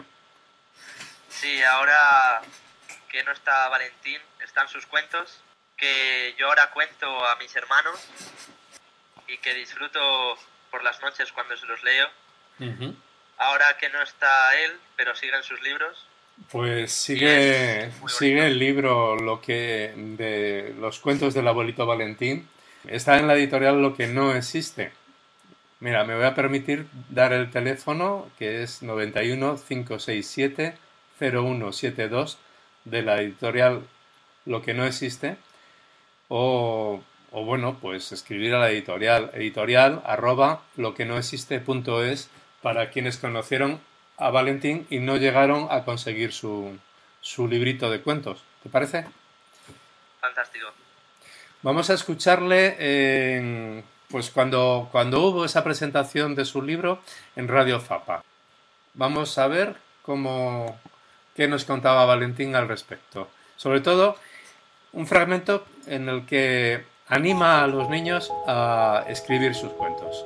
Sí, ahora que no está Valentín, están sus cuentos, que yo ahora cuento a mis hermanos y que disfruto por las noches cuando se los leo. Uh-huh. Ahora que no está él, pero siguen sus libros. Pues sigue, sigue el libro lo que de los cuentos del abuelito Valentín. Está en la editorial Lo que no existe. Mira, me voy a permitir dar el teléfono, que es noventa y uno, cinco seis siete, cero uno siete dos, de la editorial Lo que no existe, o, o bueno, pues escribir a la editorial, editorial arroba lo que no existe punto es, para quienes conocieron a Valentín y no llegaron a conseguir su, su librito de cuentos. ¿Te parece? Fantástico. Vamos a escucharle en... Pues cuando, cuando hubo esa presentación de su libro en Radio Fapa. Vamos a ver cómo, qué nos contaba Valentín al respecto. Sobre todo, un fragmento en el que anima a los niños a escribir sus cuentos.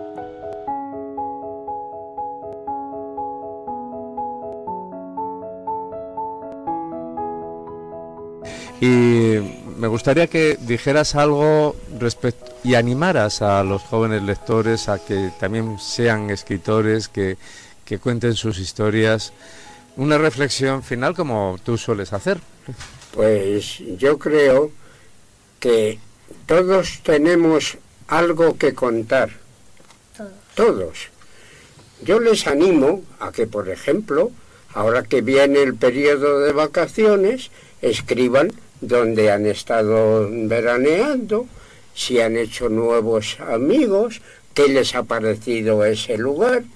Y me gustaría que dijeras algo respecto y animaras a los jóvenes lectores a que también sean escritores, que, que cuenten sus historias. Una reflexión final como tú sueles hacer. Pues yo creo que todos tenemos algo que contar. Todos. Todos. Yo les animo a que, por ejemplo, ahora que viene el periodo de vacaciones, escriban donde han estado veraneando, si han hecho nuevos amigos, qué les ha parecido ese lugar,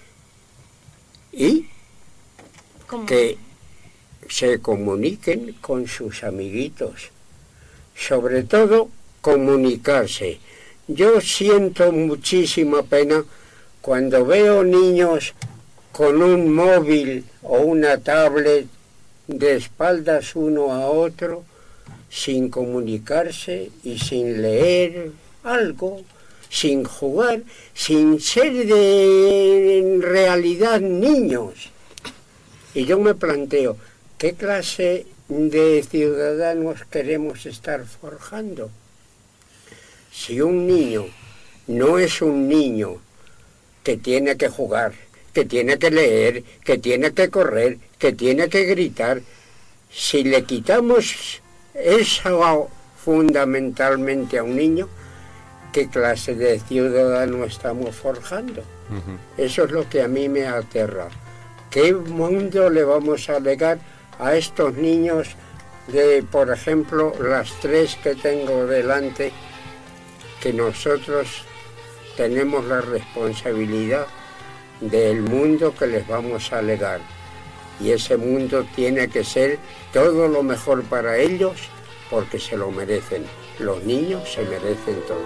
y ¿cómo? Que se comuniquen con sus amiguitos. Sobre todo, comunicarse. Yo siento muchísima pena cuando veo niños con un móvil o una tablet de espaldas uno a otro, sin comunicarse y sin leer algo, sin jugar, sin ser de en realidad niños. Y yo me planteo, ¿qué clase de ciudadanos queremos estar forjando? Si un niño no es un niño que tiene que jugar, que tiene que leer, que tiene que correr, que tiene que gritar, si le quitamos eso fundamentalmente a un niño, ¿qué clase de ciudadano estamos forjando? Uh-huh. Eso es lo que a mí me aterra. ¿Qué mundo le vamos a legar a estos niños de, por ejemplo, las tres que tengo delante, que nosotros tenemos la responsabilidad del mundo que les vamos a legar? Y ese mundo tiene que ser todo lo mejor para ellos, porque se lo merecen. Los niños se merecen todo.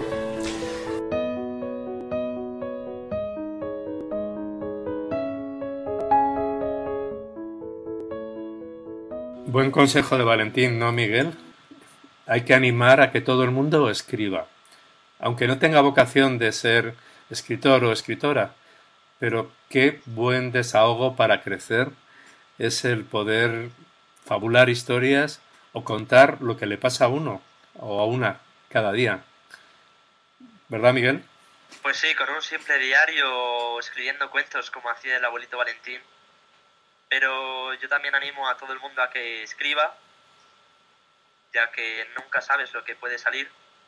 Buen consejo de Valentín, ¿no, Miguel? Hay que animar a que todo el mundo escriba, aunque no tenga vocación de ser escritor o escritora, pero qué buen desahogo para crecer es el poder fabular historias o contar lo que le pasa a uno o a una cada día. ¿Verdad, Miguel? Pues sí, con un simple diario escribiendo cuentos como hacía el abuelito Valentín. Pero yo también animo a todo el mundo a que escriba, ya que nunca sabes lo que puede salir.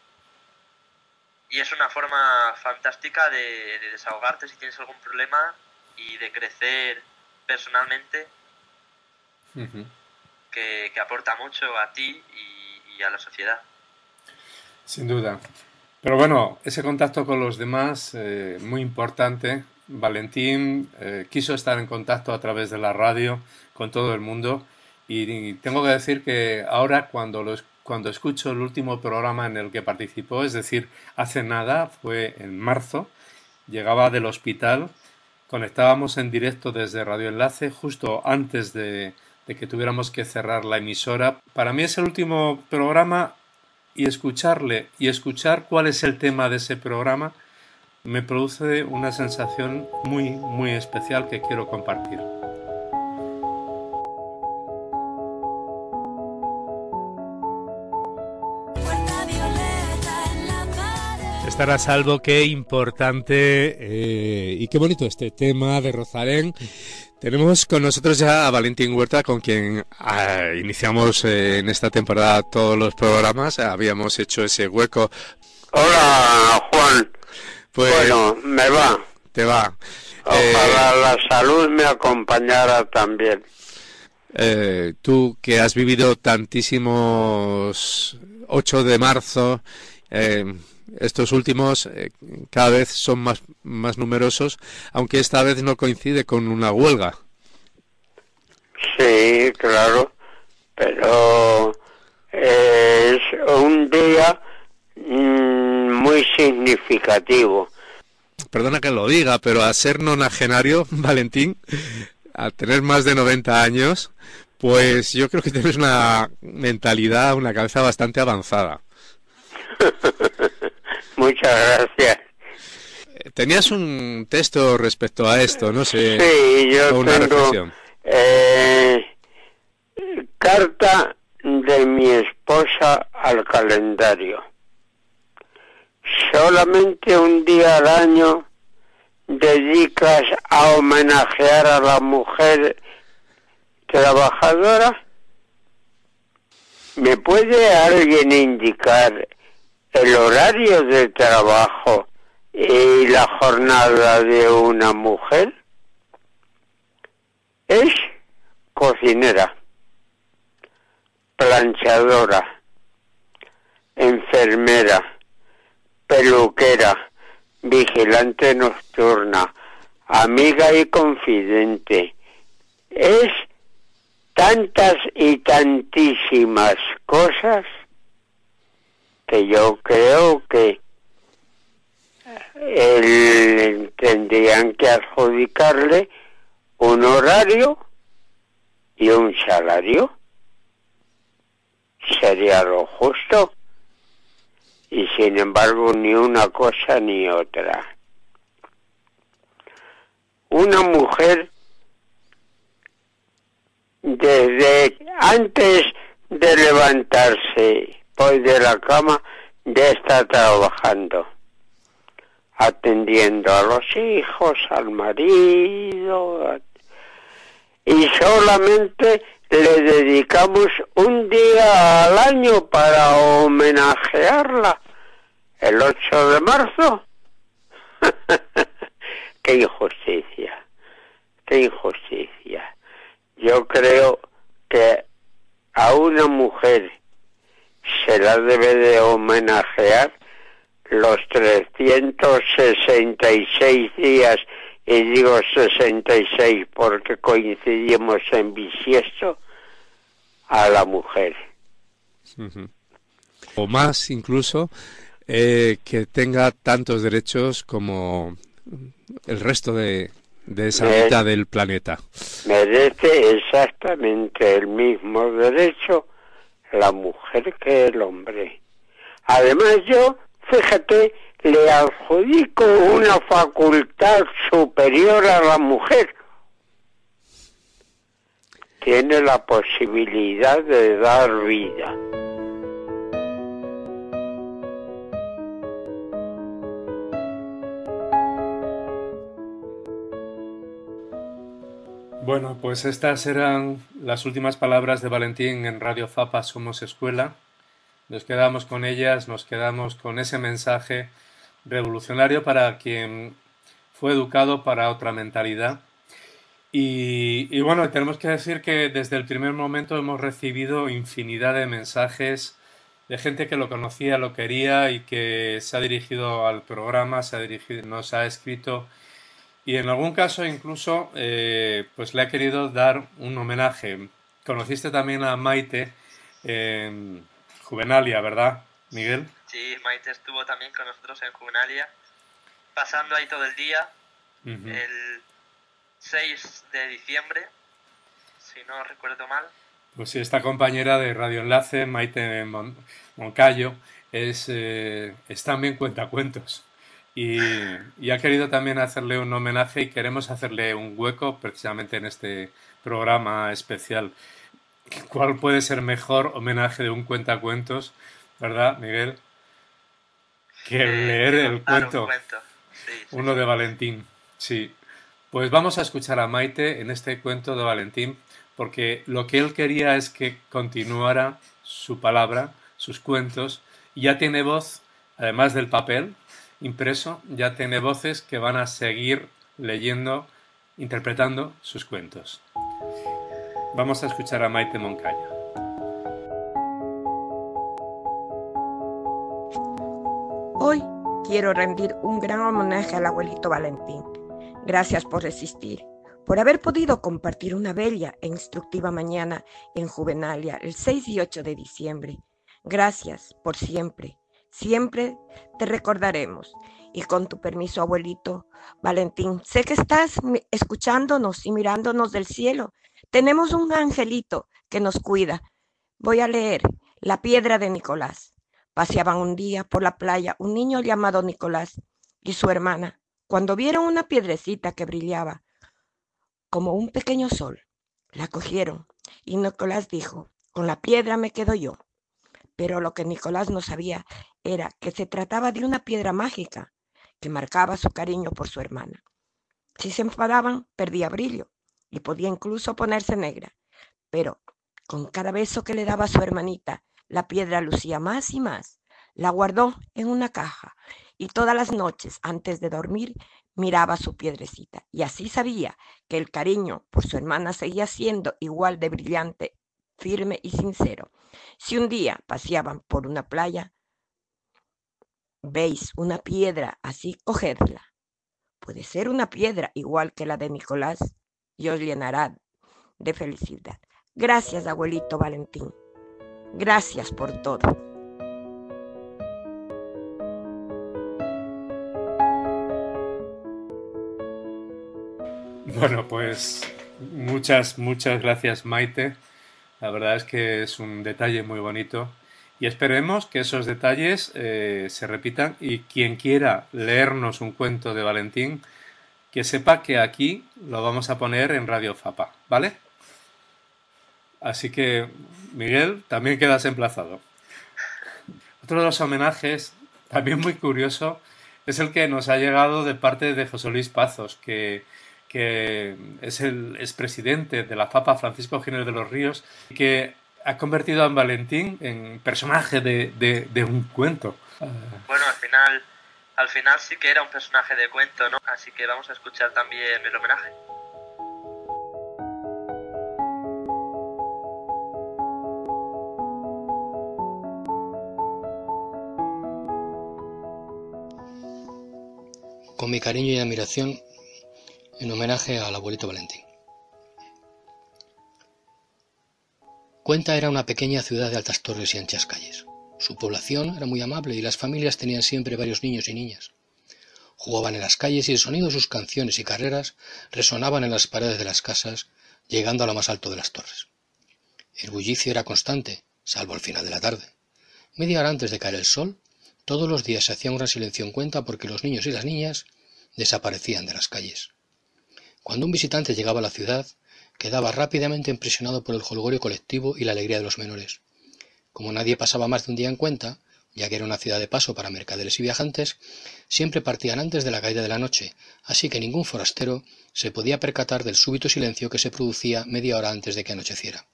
Y es una forma fantástica de, de desahogarte si tienes algún problema y de crecer personalmente, uh-huh. que, que aporta mucho a ti y, y a la sociedad. Sin duda. Pero bueno, ese contacto con los demás, eh, muy importante. Valentín eh, quiso estar en contacto a través de la radio con todo el mundo y, y tengo que decir que ahora cuando, lo, cuando escucho el último programa en el que participó, es decir, hace nada, fue en marzo, llegaba del hospital, conectábamos en directo desde Radio Enlace justo antes de, de que tuviéramos que cerrar la emisora. Para mí es el último programa y escucharle y escuchar cuál es el tema de ese programa me produce una sensación muy, muy especial que quiero compartir. Estar a salvo, qué importante eh, y qué bonito este tema de Rosalén. Tenemos con nosotros ya a Valentín Huerta, con quien eh, iniciamos eh, en esta temporada todos los programas. Habíamos hecho ese hueco. Hola, Juan. Pues, bueno, me va. Te va. Ojalá eh, la salud me acompañara también. Eh, tú que has vivido tantísimos ocho de marzo, eh, estos últimos eh, cada vez son más, más numerosos, aunque esta vez no coincide con una huelga. Sí, claro, pero es un día mmm, muy significativo. Perdona que lo diga, pero a ser nonagenario, Valentín, a tener más de noventa años, pues yo creo que tienes una mentalidad, una cabeza bastante avanzada. Muchas gracias. Tenías un texto respecto a esto, no sé. Sí, yo una tengo reflexión. Eh, carta de mi esposa al calendario. Solamente un día al año dedicas a homenajear a la mujer trabajadora. ¿Me puede alguien indicar el horario de trabajo y la jornada de una mujer? Es cocinera, planchadora, enfermera, peluquera, vigilante nocturna, amiga y confidente. Es tantas y tantísimas cosas que yo creo que el, tendrían que adjudicarle un horario y un salario. sería lo justo, y sin embargo ni una cosa ni otra. Una mujer, desde antes de levantarse hoy de la cama, ya está trabajando, atendiendo a los hijos, al marido, a... y solamente le dedicamos un día al año para homenajearla, el ocho de marzo. ¡Qué injusticia! ¡Qué injusticia! Yo creo que a una mujer se la debe de homenajear los trescientos sesenta y seis días, y digo sesenta y seis porque coincidimos en bisiesto, a la mujer. Uh-huh. O más incluso, eh, que tenga tantos derechos como el resto de, de esa Me, mitad del planeta. Merece exactamente el mismo derecho la mujer que el hombre. Además yo, fíjate, le adjudico una facultad superior a la mujer. Tiene la posibilidad de dar vida. Bueno, pues estas eran las últimas palabras de Valentín en Radio Fapa Somos Escuela. Nos quedamos con ellas, nos quedamos con ese mensaje revolucionario para quien fue educado para otra mentalidad. Y, y bueno, tenemos que decir que desde el primer momento hemos recibido infinidad de mensajes de gente que lo conocía, lo quería y que se ha dirigido al programa, se ha dirigido, nos ha escrito y en algún caso incluso eh, pues le ha querido dar un homenaje. Conociste también a Maite en Juvenalia, ¿verdad, Miguel? Sí, Maite estuvo también con nosotros en Juvenalia, pasando ahí todo el día, uh-huh. el seis de diciembre, si no recuerdo mal. Pues sí, esta compañera de Radio Enlace, Maite Mon- Moncayo, es, eh, es también cuentacuentos. Y, y ha querido también hacerle un homenaje y queremos hacerle un hueco precisamente en este programa especial. ¿Cuál puede ser mejor homenaje de un cuentacuentos, verdad, Miguel? Que eh, leer el cuento, un cuento. Sí, sí, uno sí. de Valentín. Sí. Pues vamos a escuchar a Maite en este cuento de Valentín, porque lo que él quería es que continuara su palabra, sus cuentos, y ya tiene voz, además del papel impreso, ya tiene voces que van a seguir leyendo, interpretando sus cuentos. Vamos a escuchar a Maite Moncayo. Hoy quiero rendir un gran homenaje al abuelito Valentín. Gracias por resistir, por haber podido compartir una bella e instructiva mañana en Juvenalia el seis y ocho de diciembre. Gracias por siempre. Siempre te recordaremos. Y con tu permiso, abuelito Valentín, sé que estás escuchándonos y mirándonos del cielo. Tenemos un angelito que nos cuida. Voy a leer La piedra de Nicolás. Paseaban un día por la playa un niño llamado Nicolás y su hermana, cuando vieron una piedrecita que brillaba como un pequeño sol. La cogieron y Nicolás dijo: con la piedra me quedo yo. Pero lo que Nicolás no sabía era que se trataba de una piedra mágica que marcaba su cariño por su hermana. Si se enfadaban, perdía brillo y podía incluso ponerse negra. Pero con cada beso que le daba a su hermanita, la piedra lucía más y más. La guardó en una caja y todas las noches, antes de dormir, miraba su piedrecita. Y así sabía que el cariño por su hermana seguía siendo igual de brillante, firme y sincero. Si un día paseaban por una playa, veis una piedra así, cogedla. Puede ser una piedra igual que la de Nicolás y os llenará de felicidad. Gracias, abuelito Valentín. Gracias por todo. Bueno, pues muchas, muchas gracias, Maite. La verdad es que es un detalle muy bonito y esperemos que esos detalles eh, se repitan y quien quiera leernos un cuento de Valentín, que sepa que aquí lo vamos a poner en Radio Fapa, ¿vale? Así que, Miguel, también quedas emplazado. Otro de los homenajes, también muy curioso, es el que nos ha llegado de parte de José Luis Pazos, que, que es el expresidente de la Fapa, Francisco Giner de los Ríos, que ha convertido a Valentín en personaje de, de, de un cuento. Bueno, al final, al final sí que era un personaje de cuento, ¿no? Así que vamos a escuchar también el homenaje. Con mi cariño y admiración, en homenaje al abuelito Valentín. Cuenta era una pequeña ciudad de altas torres y anchas calles. Su población era muy amable y las familias tenían siempre varios niños y niñas. Jugaban en las calles y el sonido de sus canciones y carreras resonaban en las paredes de las casas, llegando a lo más alto de las torres. El bullicio era constante, salvo al final de la tarde. Media hora antes de caer el sol, todos los días se hacía un gran silencio en Cuenta porque los niños y las niñas desaparecían de las calles. Cuando un visitante llegaba a la ciudad, quedaba rápidamente impresionado por el jolgorio colectivo y la alegría de los menores. Como nadie pasaba más de un día en Cuenta, ya que era una ciudad de paso para mercaderes y viajantes, siempre partían antes de la caída de la noche, así que ningún forastero se podía percatar del súbito silencio que se producía media hora antes de que anocheciera.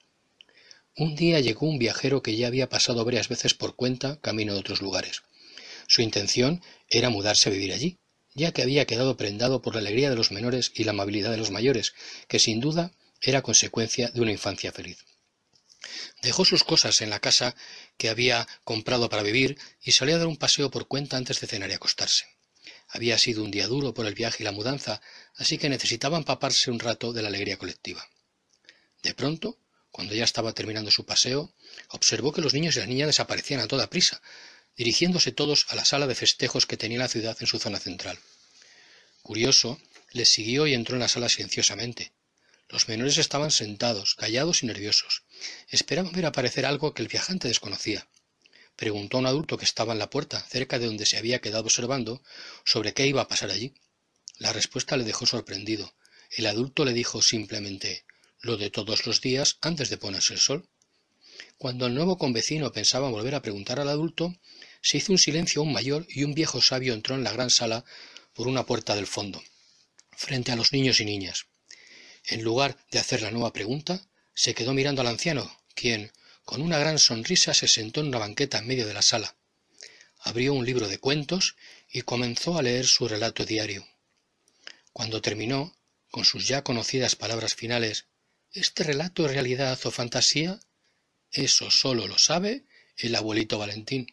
Un día llegó un viajero que ya había pasado varias veces por Cuenta, camino de otros lugares. Su intención era mudarse a vivir allí, ya que había quedado prendado por la alegría de los menores y la amabilidad de los mayores, que sin duda era consecuencia de una infancia feliz. Dejó sus cosas en la casa que había comprado para vivir y salió a dar un paseo por Cuenta antes de cenar y acostarse. Había sido un día duro por el viaje y la mudanza, así que necesitaba empaparse un rato de la alegría colectiva. De pronto, cuando ya estaba terminando su paseo, observó que los niños y las niñas desaparecían a toda prisa, dirigiéndose todos a la sala de festejos que tenía la ciudad en su zona central. Curioso, les siguió y entró en la sala silenciosamente. Los menores estaban sentados, callados y nerviosos. Esperaban ver aparecer algo que el viajante desconocía. Preguntó a un adulto que estaba en la puerta, cerca de donde se había quedado observando, sobre qué iba a pasar allí. La respuesta le dejó sorprendido. El adulto le dijo simplemente: «Lo de todos los días antes de ponerse el sol». Cuando el nuevo convecino pensaba volver a preguntar al adulto, se hizo un silencio aún mayor y un viejo sabio entró en la gran sala por una puerta del fondo, frente a los niños y niñas. En lugar de hacer la nueva pregunta, se quedó mirando al anciano, quien, con una gran sonrisa, se sentó en una banqueta en medio de la sala. Abrió un libro de cuentos y comenzó a leer su relato diario. Cuando terminó, con sus ya conocidas palabras finales: «¿Este relato es realidad o fantasía? Eso solo lo sabe el abuelito Valentín».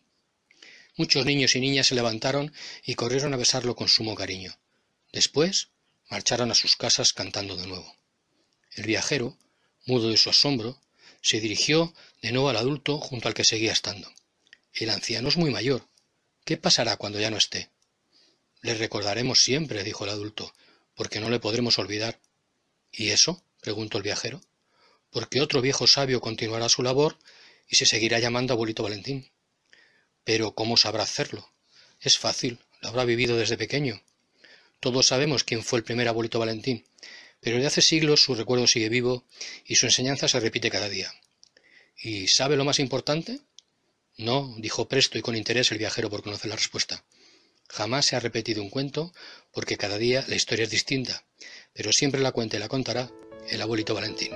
Muchos niños y niñas se levantaron y corrieron a besarlo con sumo cariño. Después marcharon a sus casas cantando de nuevo. El viajero, mudo de su asombro, se dirigió de nuevo al adulto junto al que seguía estando. «El anciano es muy mayor. ¿Qué pasará cuando ya no esté?» «Le recordaremos siempre», dijo el adulto, «porque no le podremos olvidar». «¿Y eso?», preguntó el viajero. «Porque otro viejo sabio continuará su labor y se seguirá llamando abuelito Valentín». «Pero ¿cómo sabrá hacerlo?». «Es fácil, lo habrá vivido desde pequeño». Todos sabemos quién fue el primer abuelito Valentín, pero desde hace siglos su recuerdo sigue vivo y su enseñanza se repite cada día. ¿Y sabe lo más importante? No, dijo presto y con interés el viajero por conocer la respuesta. Jamás se ha repetido un cuento porque cada día la historia es distinta, pero siempre la cuenta y la contará el abuelito Valentín.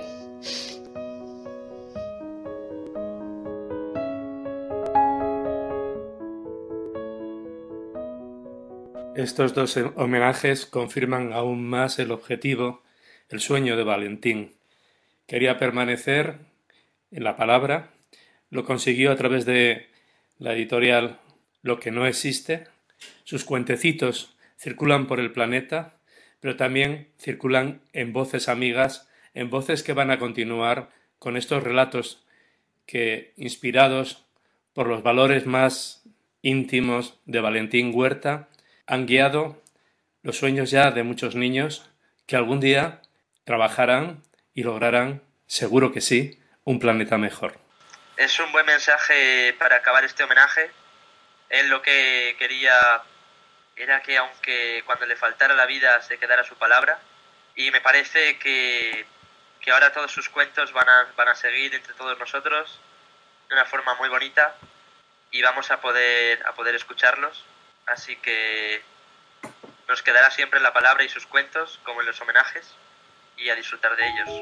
Estos dos homenajes confirman aún más el objetivo, el sueño de Valentín. Quería permanecer en la palabra, lo consiguió a través de la editorial Lo que no existe. Sus cuentecitos circulan por el planeta, pero también circulan en voces amigas, en voces que van a continuar con estos relatos que, inspirados por los valores más íntimos de Valentín Huerta, han guiado los sueños ya de muchos niños que algún día trabajarán y lograrán, seguro que sí, un planeta mejor. Es un buen mensaje para acabar este homenaje. Él lo que quería era que aunque cuando le faltara la vida se quedara su palabra, y me parece que, que ahora todos sus cuentos van a, van a seguir entre todos nosotros de una forma muy bonita y vamos a poder, a poder escucharlos. Así que nos quedará siempre la palabra y sus cuentos, como en los homenajes, y a disfrutar de ellos.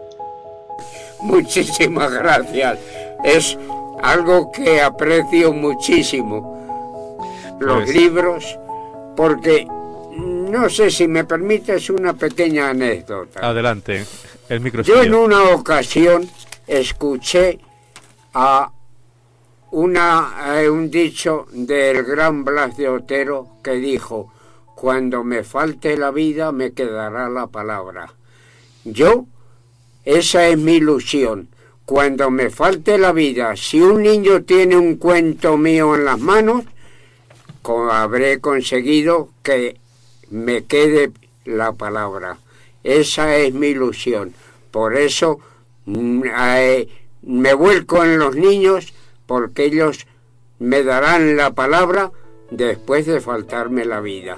Muchísimas gracias. Es algo que aprecio muchísimo. Los Pues... libros, porque no sé si me permites una pequeña anécdota. Adelante, el micro. Yo en una ocasión escuché a una, eh, un dicho del gran Blas de Otero que dijo: cuando me falte la vida me quedará la palabra. Yo, esa es mi ilusión. Cuando me falte la vida, si un niño tiene un cuento mío en las manos, habré conseguido que me quede la palabra. Esa es mi ilusión. Por eso eh, me vuelco en los niños, porque ellos me darán la palabra después de faltarme la vida.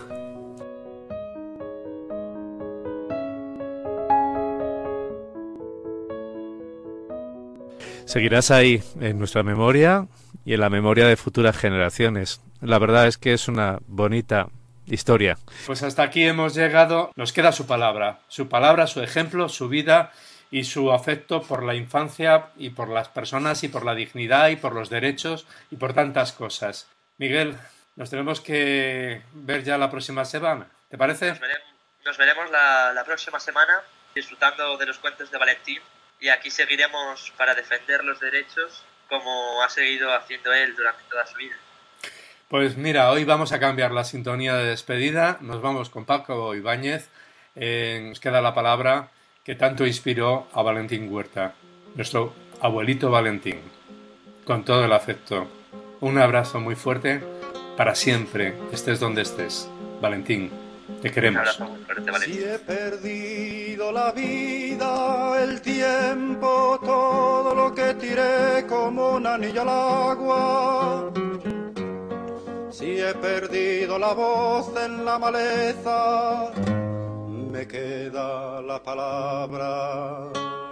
Seguirás ahí, en nuestra memoria y en la memoria de futuras generaciones. La verdad es que es una bonita historia. Pues hasta aquí hemos llegado. Nos queda su palabra, su palabra, su ejemplo, su vida y su afecto por la infancia y por las personas y por la dignidad y por los derechos y por tantas cosas. Miguel, nos tenemos que ver ya la próxima semana, ¿te parece? Nos veremos, nos veremos la, la próxima semana disfrutando de los cuentos de Valentín, y aquí seguiremos para defender los derechos como ha seguido haciendo él durante toda su vida. Pues mira, hoy vamos a cambiar la sintonía de despedida. Nos vamos con Paco Ibáñez. Eh, nos queda la palabra que tanto inspiró a Valentín Huerta, nuestro abuelito Valentín. Con todo el afecto. Un abrazo muy fuerte para siempre, estés donde estés. Valentín, te queremos. Un abrazo muy fuerte, Valentín. Si he perdido la vida, el tiempo, todo lo que tiré como un anillo al agua. Si he perdido la voz en la maleza, me queda la palabra.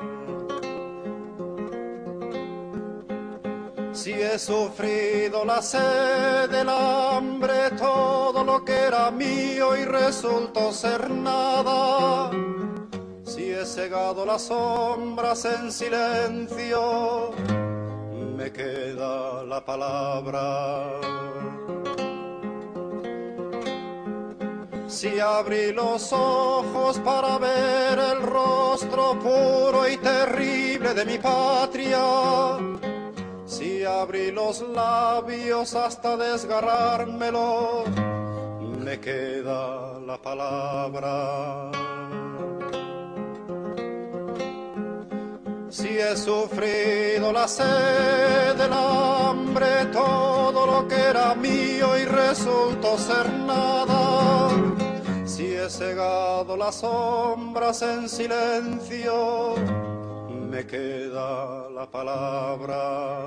Si he sufrido la sed, el hambre, todo lo que era mío y resultó ser nada. Si he cegado las sombras en silencio, me queda la palabra. Si abrí los ojos para ver el rostro puro y terrible de mi patria, si abrí los labios hasta desgarrármelo, me queda la palabra. Si he sufrido la sed, el hambre, todo lo que era mío y resultó ser nada. Si he cegado las sombras en silencio, me queda la palabra.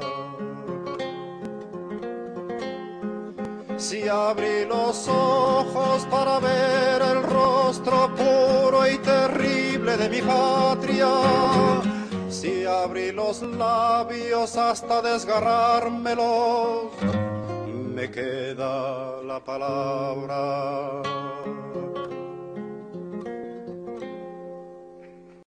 Si abrí los ojos para ver el rostro puro y terrible de mi patria, si abrí los labios hasta desgarrármelos, me queda la palabra.